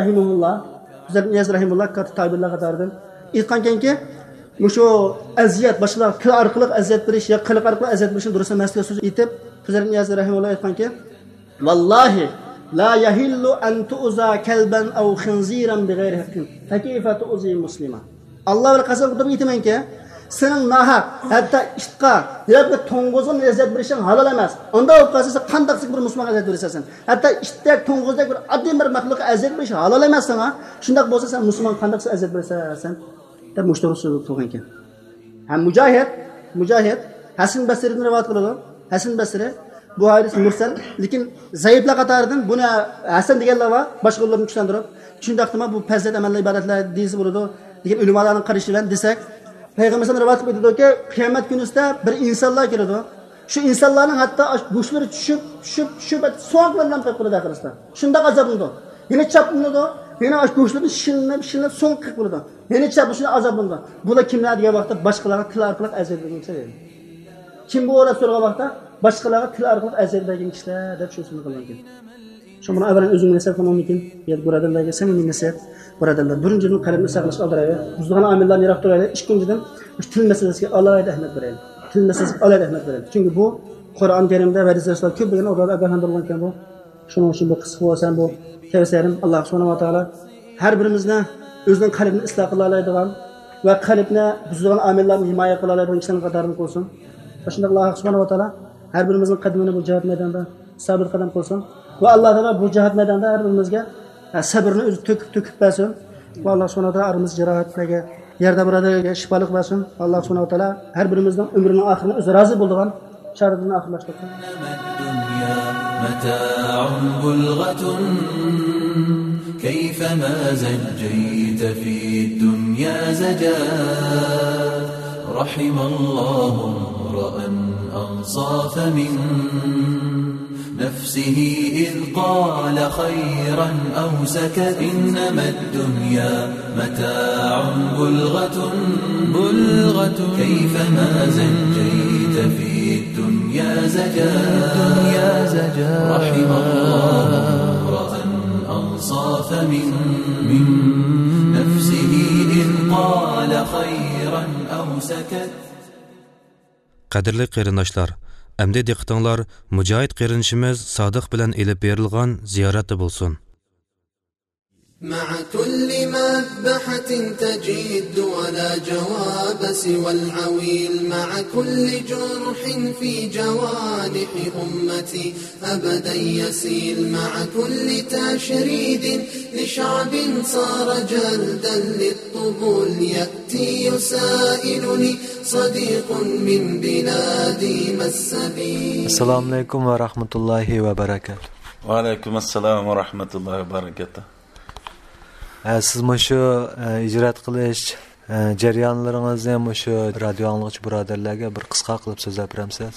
rahimahulloh kat tabiinlar qatoridan aytganki, shu aziyat boshqalar til orqali aziyat berish yoki qiliq orqali aziyat berishni durust emasligini so'z aytib, Fuzayl ibn Iyaz rahimahulloh aytganki, "Vallahi la yahillu an tu'za kalban aw khinziran bighayri haqqin. Fakayfa tu'zi muslima." Alloh va qasam qilib aytamanki, sening nahaq, hatto itqa yoki to'ng'izga lazzat berishing halol emas. Unda bo'lib qolsa, qandaqsi bir musulmonga lazzat berasan. Hatto itdak, to'ng'izdak bir oddiy bir maxluqqa lazzat berish halol emas sana. Shunday bo'lsa, sen musulmon qandaqsi lazzat berasan? deb mushtarak so'z qilgan ekan. Ham Mujahid Hasan Basridan rivoyat qiladi. Hasan Basri bu hadis mursal, lekin zaiflar qatoridan buni Hasan deganlar va boshqa ularni tushuntirib, shundaqmi bu fazilat amallar ibodatlar deysi bo'ladi. Lekin ulamolarning qarashi bilan desak, Payg'ambarimiz rivoyat qildi-ki, qiyomat kunida bir insonlar keladi. Shu insonlarning hatto go'shtlari tushib so'qlar bilan qilib qo'yadi oxirida. Shunda azoblanadi. Yana chaplanadi. Yana go'shtlarni shinlab so'ng qilib qo'yadi. Yana chap shuni azoblanadi. Bular kimlar degan vaqtda boshqalarga til orqali aziyat bergan kishilar. Kim bu o'rab so'ragan vaqtda boshqalarga til orqali aziyat bergan kishilar deb shu so'zni qilgan ekan. Shu buni avval o'zim nasab qilmoqmikin, yer buradanlarga samimiy nasihat. Birodarlar, birinchidan qalbni saqlashga oldiraylik. Buzilgan amillarni yiroq turaylik. Ikkinchidan til masalasiga alohida ahamiyat beraylik. Til masalasiga alohida ahamiyat beraylik. Chunki bu Qur'on Karimda va hadislarda ko'p bo'lgan o'rnlarda ogohlantirilgan ekan bu. Shuning uchun bu qisqa bo'lsa bu tavsiyarim Alloh subhanahu va taolo har birimizni o'zining qalbini isloh qila oladigan va qalbni buzilgan amillarni himoya qila oladigan kishilarning qatoridan qilsin. Shunda Alloh subhanahu va taolo har birimizning qadamini bu jihat maydonida sabr qadam qilsin. Va Alloh taolo bu jihat maydonida har birimizga sabrni o'zi to'kib bersin. Va Alloh subhanahu va taolo arimiz jarohatlarga yerda birodarlarga shifolik bersin. Alloh subhanahu va taolo har birimizning umrining oxirini o'zi rozi bo'lgan sharidini oxirlashtirsin. متاع بلغة كيفما زجيت في الدنيا زجا رحم الله امرأ أنصاف من نفسه إذ قال خيرا أو سكت إنما الدنيا متاع بلغة كيفما زجيت في الدنيا زجا رحم الله امرأ أنصاف من نفسه إذ قال خيرا أو سكت. Qadrli qarindoshlar, əmdi diqqətinizlər Mücahid qarindoshimiz Sadiq bilan elib berilgan ziyoratda bo'lsin. مع كل مذبحة تجد ولا جواب سوى العويل مع كل جرح في جوانح أمتي أبدا يسيل مع كل تشريد لشعب صار جلدا للطبول يأتي يسائلني صديق من بلادي ما السبيل. السلام عليكم ورحمة الله وبركاته. وعليكم السلام ورحمة الله وبركاته. Siz şu icraat qilish jarayonlaringizni şu radio anglag'ich birodarlarga bir qisqa qilib so'zlab berasiz.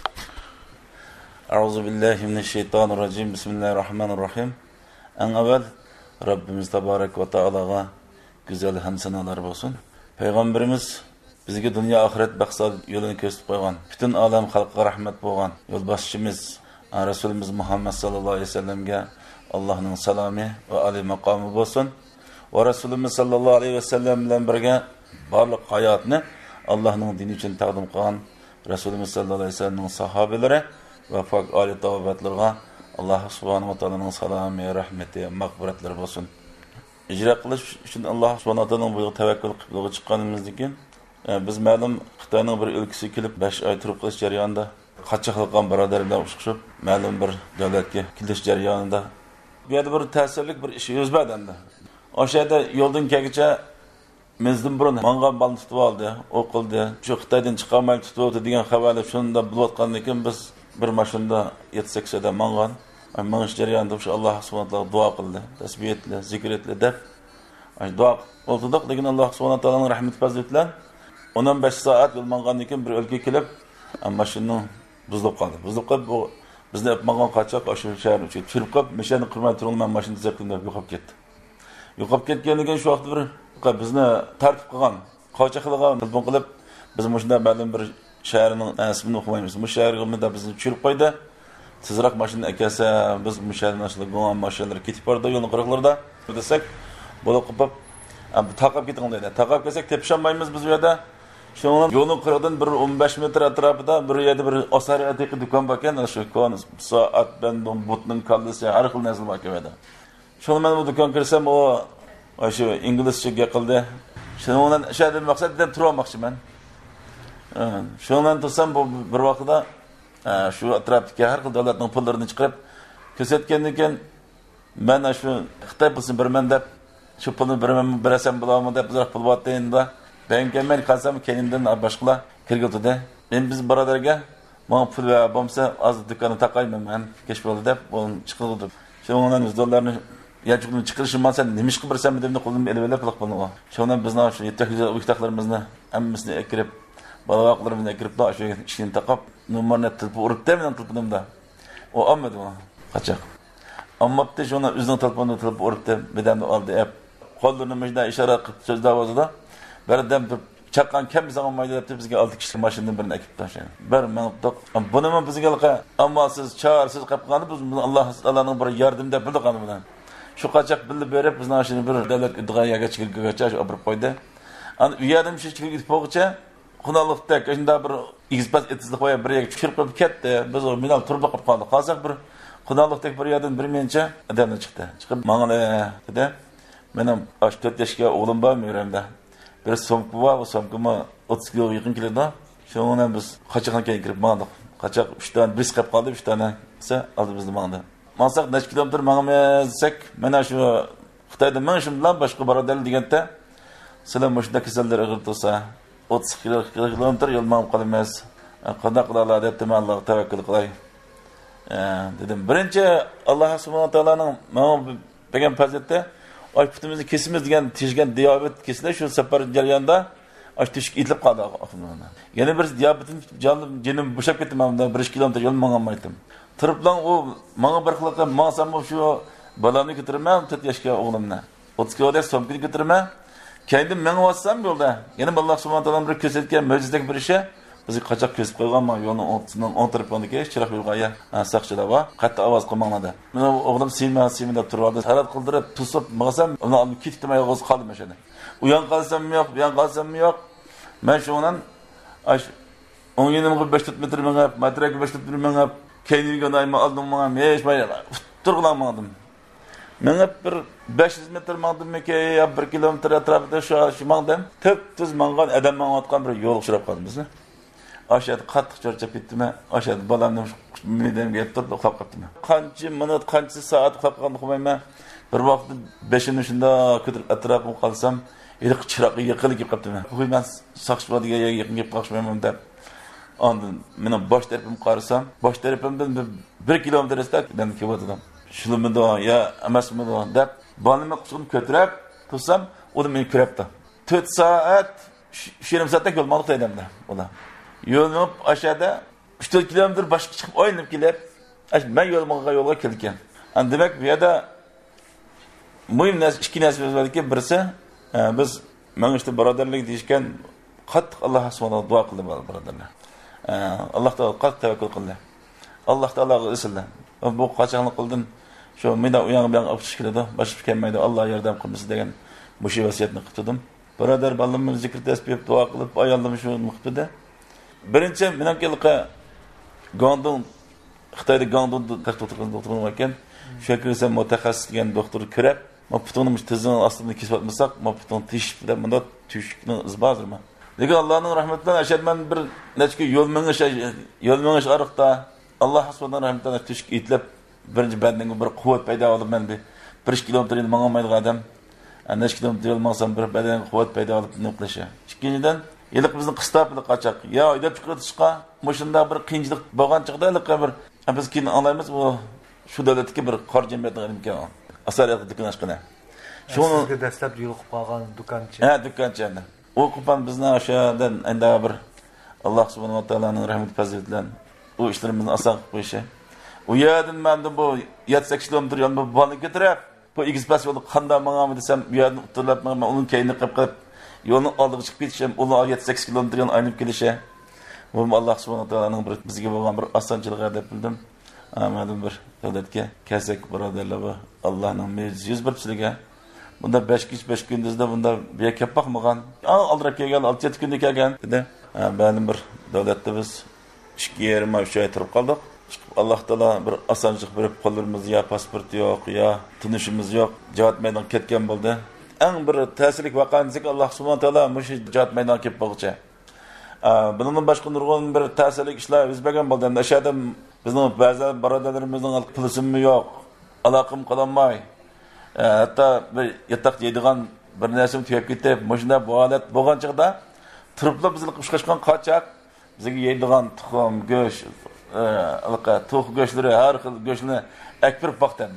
A'udhu billahi mineşşeytanirracim. Bismillahirrahmanirrahim. En evvel Rabbimiz Tebarek ve Teala'ga güzel hamd sanalar olsun. Peygamberimiz bizge dünya ahiret maqsad yo'lini ko'rsatib qo'ygan. Bütün alam xalqqa rahmat bo'lgan yo'lboshchimiz Rasulimiz Muhammad sallallohu alayhi vasallamga Allah'ın salami ve ali makamı olsun. Ve Resulümüz sallallahu aleyhi ve sellem bilen birge barlık hayatını Allah'ın dini için taqdim qilgan Resulümüz sallallahu aleyhi ve sellem'in sahabeleri ve pak ali tavbatlarına Allah subhanahu wa ta'ala'nın salami, rahmeti, mağfiretleri olsun. İcra qilish için Allah subhanahu wa ta'ala'nın bu tevekkül qilib chiqqanimizdan biz ma'lum Xitoyning bir o'lkasi kelib 5 oy turib qilish jarayonida qancha qilgan birodarlar o'xshab ma'lum bir davlatga kelish jarayonida bu yerda bir ta'sirlik bir ish yuz berdi. Oshada yo'ldan kelguncha mezdim burun mangan balni tutib oldi, o'qildi. Shu Xitoydan chiqolmay tutib o'tdi degan xabarlar shunda bo'layotgandan keyin biz bir mashinada 7-8 da mangan. Mangish jarayonida shu Alloh subhanahu va taolo duo qildi. Tasbih etdi, zikr etdi deb. Duo o'ldiq lekin Alloh subhanahu va taoloning rahmati fazli bilan 15 soat yo'l mangandan keyin bir o'lkaga kelib, mashina buzilib qoldi. Buzilib qolib bu bizni mangan qochoq shu shahar uchun chirib qolib, mashina qirmay turgan mashinani zaqtimda yo'qolib ketdi. Yo'qolib ketganligidan shu vaqtda bir bizni tartib qilgan, qochoqlarga telefon qilib, biz mashina ma'lum bir shaharning ismini o'qimaymiz. Bu shaharga bizni chirib qo'ydi. Tezroq mashina akasa biz mushalarning go'an mashinalar ketib bordi yo'lning qirqlarida desak, bo'lib qilib taqab keting dedi. Taqab kelsak tepshanmaymiz biz bu yerda. Şunun yo'lning qirqdan bir 15 metr atrofida bir yerda bir osari atiqi do'kon bor ekan, shu ko'nis soat bandon butning kallasi har xil narsa bor ekan. Şunu men bu do'kon kirsam o shu inglizcha gapildi. Shundan shada maqsad deb turmoqchiman. Shundan tursam bu bir vaqtda shu atrofdagi har xil davlatning pullarini chiqarib ko'rsatgandan keyin men shu Xitoy pulini berman deb shu pulni berasam bo'ladimi deb uzoq pul bo'tdi. Ben kalsam kendimden başkalar kirgildi. Ben biz biraderge bana pul ve bomsa az dükkanı takayım ben geç oldu dep onun çıkıldı. Şimdi ondan $100'larını yacıkını çıkarışım ben sen demiş ki bir sen de kolum elbette pulak bana. Şimdi biz ne şu yetekli uytaklarımızla emmesini ekirip balavaklarımızı ekirip daha şu işini takıp numarını tılıp urup demeden tılıpdım da. O ammadı ona kaçak. Amma bitti şu ona üzerine tılıpını tılıp urup da bedende aldı hep. Kollarını mecda işaret söz davazı da Berdem çakan kim zaman maydalıp bizge 6 kişi maşından birini ekip taşıyın. Ben manıptık. Bunu mu bizge amalsız, çağırsız kapkanı biz Allah'ın bir yardımda bildik anı bilen. Şu kaçak bildi berip bizden aşını bir devlet idgaya geçiyor şu abırıp koydu. An üyadım şu çıkıp gidip poğuça kunalıkta şimdi bir izbat etizlik koya bir yere çıkıp ketti. Biz o minal turba kapkanı. Kalsak bir kunalıkta bir yerden bir mençe adamla çıktı. Çıkıp mağın dedi. Benim 4 yaşında oğlum var mı yüreğimde? Bir somku var, o somkuma 30 kilo yakın kiloda. Şundan biz kaçaktan girip mağdık. Kaçak 3 tane bris kap kaldı, 3 tane ise aldı bizni mağdı. Mağsak neç kilometre mağamazsak, mena şu Xitoyda men şimdilan başka baradel degende sizlar mashina kasallar ig'ir tursa 30 kilometr yo'l ma'lum qilamiz. Qanday qilalar deb men Allohga tavakkul qilay. Dedim. Birinchi Alloh subhanahu va taolaning mana bergan fazilatda ayputimizni kesimiz degan teshgan diabet kesildi shu safar jarayonida teshik itilib qoldi. Yana bir diabetim jenim bo'shab ketdi. Men 1 kilometr yo'l mang'olmaydim. Turiblan u menga bir xilqa ma'sam shu balani ko'tiraman 4 yoshga o'g'limni. 30 kiloda somkini ko'tiraman. Kendim men vassam yo'lda. Yana Alloh subhanahu va taolo bir ko'rsatgan mo'jizadek bir ishi bizni qachaq ko'rsatib qo'yganman yo'lning o'rtasidan 10 tarafdagi chiroq yo'lga saqchida va qattiq ovoz qilmanglar. Men o'g'lim siyma deb turibdi. Harat qildirib, tusib, maqsam uni olib ketdim, yolg'iz qoldim o'shada. Uyan qolsam yo'q, buyan qolsam yo'q. Men shundan 10 5 metr mengab, metrga 5 metr mengab, kendimga doimo aldım menga hech mayli turg'lanmadim. Mengip bir 500 metr mangdimki ya 1 kilometr atrofida shu mangdim. Tüz mangan adam mangayotgan bir yo'l uchrab qoldim bizni. Aşağıda qattiq charchab ketdim. Aşağıda balamni midamga yetib turib uxlab qoldim. Qancha minut, qancha soat uxlab qolmayman. Bir vaqt 5-ni shunda ko'tarib atrofimga qalsam, iliq chiroqqa yiqilib qoldim. Men saqchibodiga yaqin kelib qolmayman deb. Ondan mening bosh tarafimga qarasam, bosh tarafimdan 1 kilometrdan kelib Şulumda ya emasmidi deb balamni qisqini ko'tarib tursam, u meni ko'ribdi. 4 soat, 20 soatda yo'lmoqda edimda. Ular yo'lib aşağıda 3-4 kilometr başqa chiqib o'ynab kelib, men yo'lga kelgan. Demak, bu yerda muhim ikki narsamiz borki, birisi biz men işte birodarlik deyishgan qattiq Alloh subhanahu duo qilib birodarlar. Alloh taolo qattiq tavakkul qildi. Alloh taologa isildi. Bu qachonlik qildim? Shu menda uyanib o'qish keladi, boshqa kelmaydi. Alloh yordam qilsin degan bu vasiyatni qildim. Birodar balamni zikr tasbih duo qilib ayoldim shu muqtada. Birinchi menimkilikqa Gondon Xitoyda Gondon doktor ekan. Shu yerga mutaxassis degan doktor ko'rib, men putunimiz tizini ostini kesib olmasak, men putun tishib deb bunda tushikni izbozirman. Lekin Allohning rahmatidan ashadman bir nechki yo'l mengish ariqda Alloh subhanahu rahmatidan tushik etlib birinchi bandanga bir quvvat paydo bo'lib men 1 kilometr mangolmaydigan odam, necha kilometr yo'l mangsam bir badanga quvvat paydo bo'lib nima qilishi. Ikkinchidan yiliq bizni qistapli qachaq. Ya o'ylab chiqishqa, mushunda bir qiyinchilik bo'lgan chaqda bir biz keyin anlaymiz bu shu davlatdagi bir qor jamiyatning imkoni. Asariyat do'kon ochqana. Shuni sizga dastlab yo'liqib qolgan do'konchi. Do'konchi. O kupan bizni aşağıdan enda bir Allah subhanahu wa ta'alaning rahmat fazilatlan o işlerimizni asan qo'yishi. U yerdan men bu 7-8 kilometr yo'lni bolani ko'tarib, bu ekspress yo'lni qanday mangam desam, bu yerni o'tirlab men uning keyini qilib yo'lni oldiga chiqib ketishim, uni 7-8 kilometr yo'l aynib kelishi. Bu Allah subhanahu wa ta'alaning bir bizga bo'lgan bir osonchiligi deb bildim. Amadim bir davlatga kelsak birodarlar va Allohning me'jiz birchiligi. Bunda 5 gündüzde bunda bir kelib bakmagan. Aldırab kelgan, 6-7 kunda kelgan dedi. Benim bir davlatda biz 2-3 oy turib qoldik. Alloh taolo bir osonchilik berib qo'llarimiz ya pasport yo'q, ya tunishimiz yo'q. Jihat maydon ketgan bo'ldi. Eng bir ta'sirli voqeanzik Alloh subhanahu taolo mush jihat maydon kelib bo'lg'icha. Bundan boshqa nurg'un bir ta'sirli ishlar yuz bergan bo'ldi. O'shada bizning ba'zi birodarlarimizning pulisimi yo'q, aloqam qolmay. Hatta bir yatak yeydigan bir narsa tüyep ketib, mashina bu holat bo'lgan chaqda turiblar bizni qishqashgan qochaq bizga yeydigan tuxum, go'sht, to'q go'shtlari, har xil go'shtni akbir vaqtdan.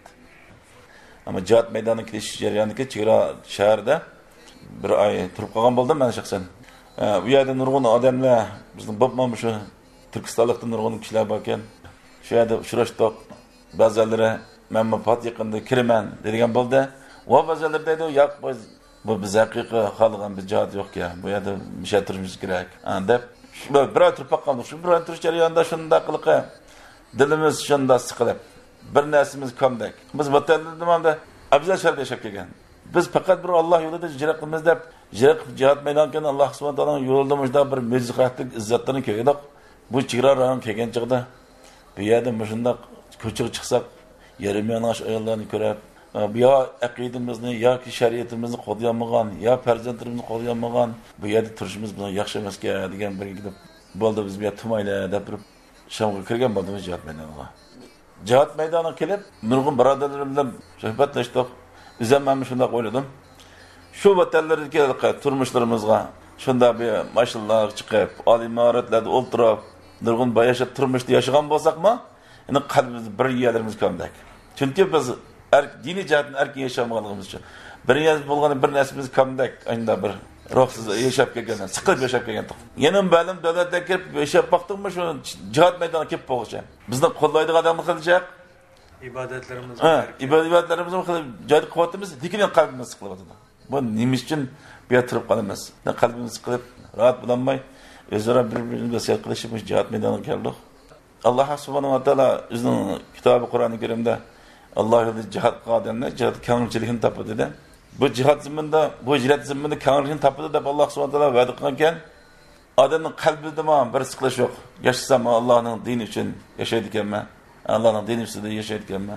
Ammo jihat maydoniga kirish jarayoniga chegara shaharda bir oy turib qolgan bo'ldim men shaxsan. Bu yerda nurg'un odamlar bizning bo'lmam shu Turkistonlikdan nurg'un kishilar bor ekan. Shu yerda uchrashdik. Ba'zilari men mafat yaqinda kiraman degan bo'ldi. Va ba'zilar deydi, "Yo'q, bu biz haqiqiy xalqan bir jihat yo'q-ku. Bu yerda mishatirimiz kerak." deb bir o'tirib qoldik. Shu bir o'tirish jarayonida shunda qilqa dilimiz shunda siqilib, bir narsamiz komdak. Biz vatanda abzal sharda yashab kelgan. Biz faqat bir Alloh yo'lida jihad qilamiz deb, jihat maydonidan Alloh subhanahu va taoloning yo'lida mujda bir mezqatlik izzatlarni ko'rdik. Bu chegara rayon kelgan chaqda bu yerda shunda ko'chaga chiqsak yarım yanaş ayollarını görüp, ya aqidimizni, ya ki şeriatimizni qo'llayolmagan, ya farzandlarimizni qo'llayolmagan, bu yerda turishimiz bilan yaxshi emasga degan bir gidib bo'ldi biz bu yerda tumayla deb turib shamga kirgan bo'ldik jihat maydoniga. Jihat maydoniga kelib, nurg'un birodarlarim bilan suhbatlashdik. O'zim shunday o'yladim. Shu vatanlardagi turmushlarimizga shunda bir mashallah chiqib, oliy mahoratlarda o'ltirib, nurg'un bayashab turmushda yashagan bo'lsakmi, yani qalbimiz bir yerlerimiz komdak. Çünkü biz dini jihatdan erkin yaşamaganligimiz uchun bir yer bo'lgan bir narsamiz komdak, ayda bir ruhsiz yashab kelgandan, siqilib yashab kelgandik. Yana ma'lum davlatga kirib yashab baqdikmi shu jihat maydoniga kelib bo'lg'icha. Bizni qo'llaydigan odamlar qiljaq. İbadetlerimiz ibodatlarimizni qilib joyda quvvatimiz, lekin qalbimiz siqilib o'tadi. Bu nima uchun bu yerda turib qolamiz? Qalbimiz siqilib, rahat bo'lolmay, o'zaro bir-birini vasiyat qilishib jihat maydoniga keldik. Allah subhanahu wa ta'ala o'zining kitobi Qur'oni Karimda Alloh yo'lida jihad qilganlar jihad kengchiligini topadi dedi. Bu jihad zaminda, bu hijrat zaminida kengchiligini topadi deb Alloh subhanahu wa ta'ala va'da qilgan ekan. Odamning qalbida bir siqilish yo'q. Yashasam Allohning dini uchun yashaydi ekanman. Allohning dini ustida yashaydi ekanman.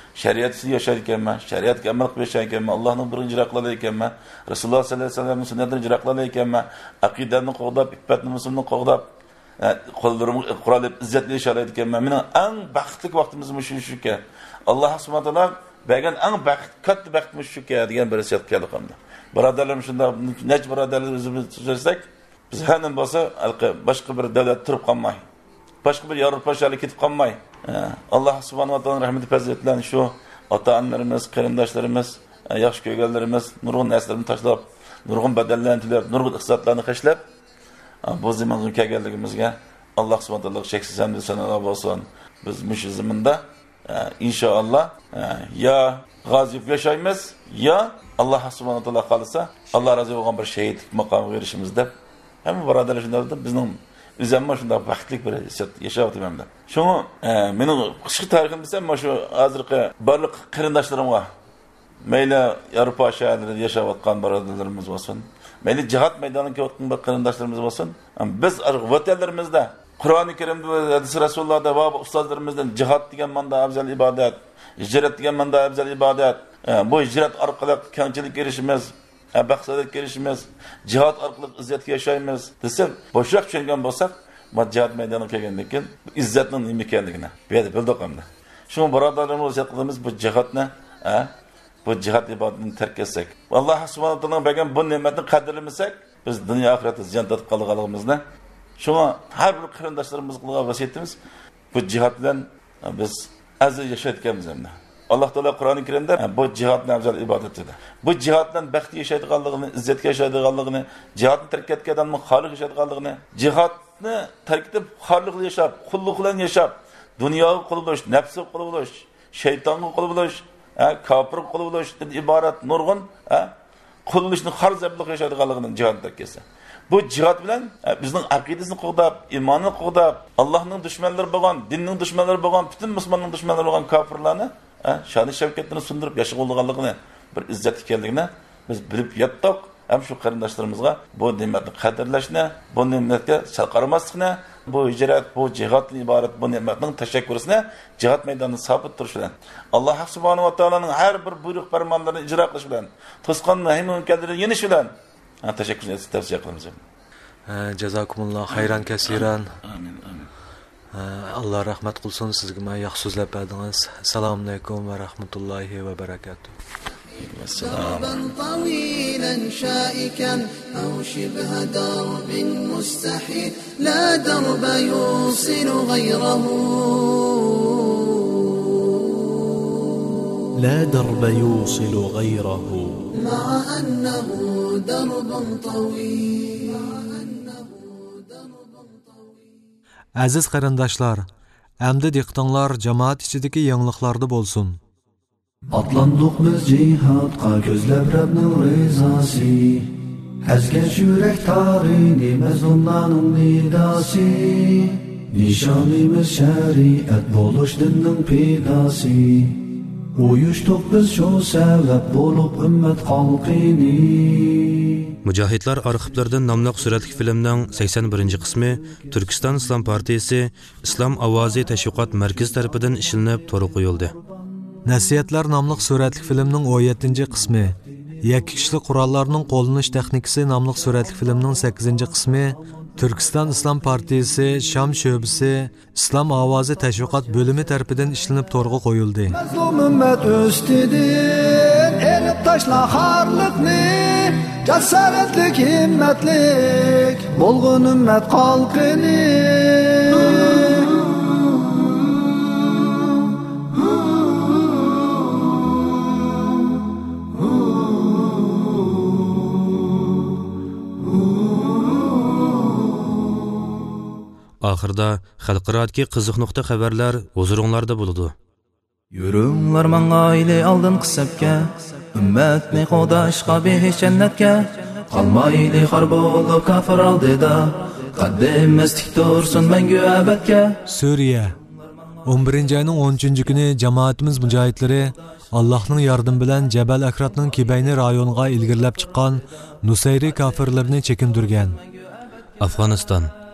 Şeriatsız yaşarkenmen, şeriatga amal qilib yaşarkenmen, Allohning birini ijro qilar ekanman, Rasululloh sallallohu alayhi vasallamning sunnatini ijro qilar ekanman, aqidani qo'g'dab, iffatni musulmonni qo'g'dab, qo'llarimni qurolib izzatli yashar ekanman. Mening eng baxtli vaqtimiz shu ekan. Alloh subhanahu va taolo bergan eng katta baxtimiz shu ekan degan bir hissiyat keldi qamda. Birodarlarim shunda nech birodarlar o'zimiz so'rasak, biz hanan bo'lsa boshqa bir davlat turib qolmay, boshqa bir Yevropa shahriga ketib qolmay, Alloh subhanahu va taoloning rahmati fazilatlari shu ota-onalarimiz, qarindoshlarimiz, yaxshi ko'rganlarimiz nurg'un narsalarni tashlab, nurg'un badallarni tilab, nurg'un iqtisodlarni qashlab, bu zamonga kelganligimizga Alloh subhanahu va taolo cheksiz hamd sanolar bo'lsin. Biz mush zamonda inshaalloh ya g'azib yashaymiz, ya Alloh subhanahu va taolo qolsa, Alloh rozi bo'lgan bir shahidlik maqomiga erishimiz deb hamma birodarlar shunday deb bizning o'zimma shunday baxtli bir yashayapman. Shuni mening qishki tarixim desam, mana shu hozirgi barliq qarindoshlarimga, mayli Yevropa shaharlarida yashayotgan birodarlarimiz bo'lsin, mayli jihad maydoniga ketgan qarindoshlarimiz bo'lsin, biz vatanlarimizda Qur'oni Karimda va hadis Rasulullohda va ustozlarimizdan jihad degan manda afzal ibodat, hijrat degan manda afzal ibodat, bu hijrat orqali kengchilik erishimiz, baxtsizlik erishimiz, jihad orqali izzatga yashaymiz desam, boshqa tushungan bo'lsak, jihad maydoniga kelgandan keyin izzatning nima ekanligini bildik hamda. Shuni birodarlarimiz aytqanimiz bu jihatni, bu jihad ibodatini tark etsak, Alloh subhanahu va taolo bergan bu ne'matni qadrlamasak, biz dunyo oxiratda ziyon tortib qolganligimizni shuna har bir qarindoshlarimizga qilgan vasiyatimiz bu jihad bilan biz aziz yashayotganmiz hamda. Alloh taolo Qur'oni Karimda bu jihadning afzal ibodat dedi. Bu jihad bilan baxtli yashaydiganligini, izzatga yashaydiganligini, jihadni tark etgan odamning xoliq yashaydiganligini, jihadni tark etib xoliqli yashab, qulluq bilan yashab, dunyoga qul bo'lish, nafsga qul bo'lish, shaytonga qul bo'lish, kofirga qul bo'lishdan iborat nurg'un qullikni xarzablik yashaydiganligini jihad tark etsa. Bu jihad bilan bizning aqidasini qo'g'dab, iymonni qo'g'dab, Allohning dushmanlari bo'lgan, dinning dushmanlari bo'lgan, butun musulmonning dushmanlari bo'lgan kofirlarni sha'ni shavkatini sundirib yashaydiganligini, bir izzat ekanligini biz bilib yetdik. Ham shu qarindoshlarimizga bu ne'matni qadrlashni, bu ne'matga sal qaramaslikni, bu hijrat, bu jihaddan iborat bu ne'matning tashakkurisini jihad maydonida sabit turish bilan, Alloh subhanahu va taoloning har bir buyruq farmonlarini ijro qilish bilan, to'sqan muhimliklarni yenish bilan tashakkurni tavsiya qilamiz. Jazakumulloh xayran kasiran. Amin. Allah rahmat qilsin sizga men yaxshi so'zlab berdingiz. Assalomu alaykum va rahmatullohi va barakatuh. دربا طويلا شائكا أو شبه درب مستحيل لا درب يوصل غيره لا درب يوصل غيره مع أنه درب طويل Aziz qarindoshlar, endi diqqatinglar jamoat ichidagi yangiliklarda bo'lsin. Atlandık biz cihadqa gözləb Rəbbnin rizası Əzgəc yürək tarini məzlumların nidası Nişanımız şəriət boluş dinin pidası Uyuşduq biz şu səbəb bolub ümmət xalqini Mücahidlar arxivlərdən namlıq sürətlik filmdən 81-ci qismi Türkistan İslam Partiyası İslam Avazi Təşviqat Mərkəzi tərəfindən işlənib to'g'ri qo'yildi. Nəsiyyətlər namlıq sürətlik filminin 17-ci qismi, Yakki kişilik qurallarının qo'llanish texnikasi namlıq sürətlik filminin 8-ci qismi, Türkistan İslam Partiyası Şam şöbisi İslam Avazi Təşviqat bölümü tərəfindən işlənib to'g'ri qo'yildi. Məzlum ümmət üstüdür, elib taşla xarlıqni, cəsarətlik, himmətlik, bolğun ümmət xalqini. Axırda xalqaradagi qiziq nuqta xabarlar huzuringlarda bo'ladi. Yürünglar mangayli aldın qisabga, ümmetni qo'dashqa behish jannatga, qalmayli xor bo'lib kafir oldida, qaddimiz tik tursin mangu abadga. Suriya 11-ayning 13-kuni jamoatimiz mujohidlari Allohning yordami bilan Jabal Akratning Kibayni rayoniga ilgirlab chiqqan Nusayri kafirlarni chekindirgan. Afg'oniston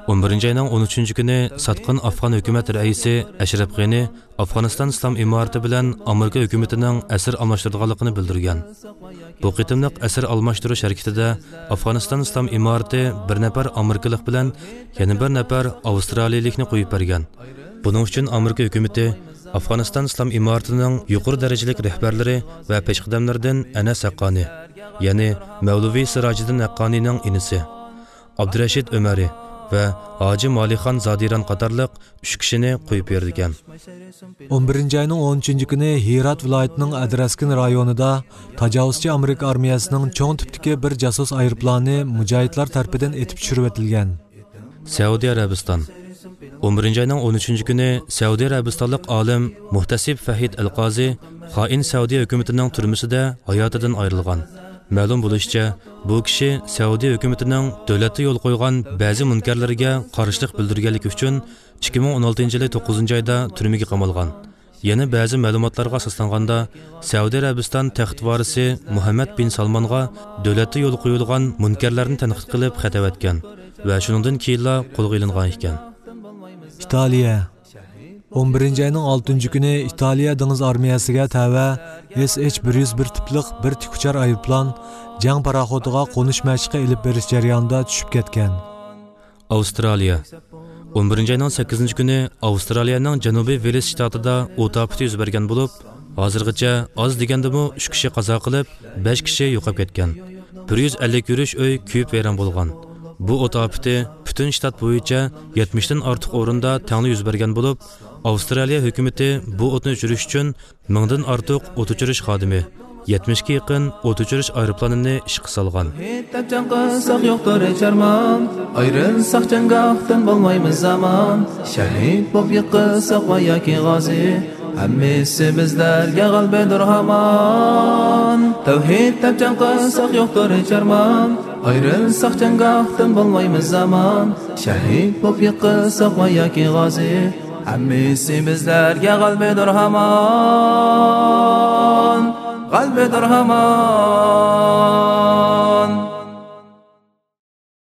11 ayning 13 kuni Satqin Afg'on hukumat raisi Ashraf G'ani Afg'oniston islom imorati bilan Amerika hukumatining asir almashtirganligini bildirgan. Bu qitimliq asir almashtirish harakatida Afg'oniston islom imorati bir nafar amerikalik bilan yana bir nafar avstraliyalikni qo'yib bergan. Buning uchun Amerika hukumati Afg'oniston islom imoratining yuqori darajalik rahbarlari va peshqadamlaridan Anas Haqqani, ya'ni Mavluviy Sirojiddin Haqqanining inisi, Abdurashid Umari va Hoji Molixon Zodiran qatorliq 3 kishini qo'yib bergan. 11 ayning 13 kuni Herat viloyatining Adraskin rayonida tajovuzchi Amerika armiyasining cho'ng tipdagi bir jasus aeroplani mujohidlar tarafidan etib tushirib etilgan. Saudiya Arabiston 11 ayning 13 kuni Saudiya Arabistonlik olim Muhtasib Fahid Al-Qozi xoin Saudiya hukumatining turmusida hayotidan ayrilgan. Ma'lum bo'lishicha, bu kishi Saudiya hukumatining davlatda yo'l qo'ygan ba'zi munkarlarga qarshilik bildirganligi uchun 2016-yil 9-oyda turmaga qamalgan. Yana ba'zi ma'lumotlarga asoslanganda, Saudiya Arabiston taxt varisi Muhammad bin Salmonga davlatda yo'l qo'yilgan munkarlarni tanqid qilib xat etgan va shuningdan keyinla qo'lga olingan ekan. Italiya 11 ayning 6 kuni Italiya dengiz armiyasiga tava SH-101 tiplik bir tikuchar aeroplan jang paraxodiga qo'nish mashqi ilib berish jarayonida tushib ketgan. Avstraliya 11 ayning 8 kuni Avstraliyaning Janubiy Velis shtatida o't ofati yuz bergan bo'lib, hozirgacha oz degandimi 3 kishi qazo qilib, 5 kishi yo'qolib ketgan. 150 yurish uy kuyib vayron bo'lgan. Bu o't ofati butun shtat bo'yicha 70 dan ortiq o'rinda tangli yuz bergan bo'lib, Avstraliya hukumati bu o'tni o'chirish uchun 1000 dan ortiq o't o'chirish xodimi, 70 ga yaqin o't o'chirish aeroplanini ishga solgan. Ayrılsak cangahdan bo'lmaymiz zaman. Shahid bo'lib yiqilsak va yoki g'ozi, hammasi bizlarga g'albadir hamon. Tavhid tabjan qilsak yo'qdir charman. Ayrılsak cangahdan bo'lmaymiz zaman. Shahid bo'lib yiqilsak va yoki g'ozi, hammasi bizlarga g'albadir hamon. G'albadir hamon.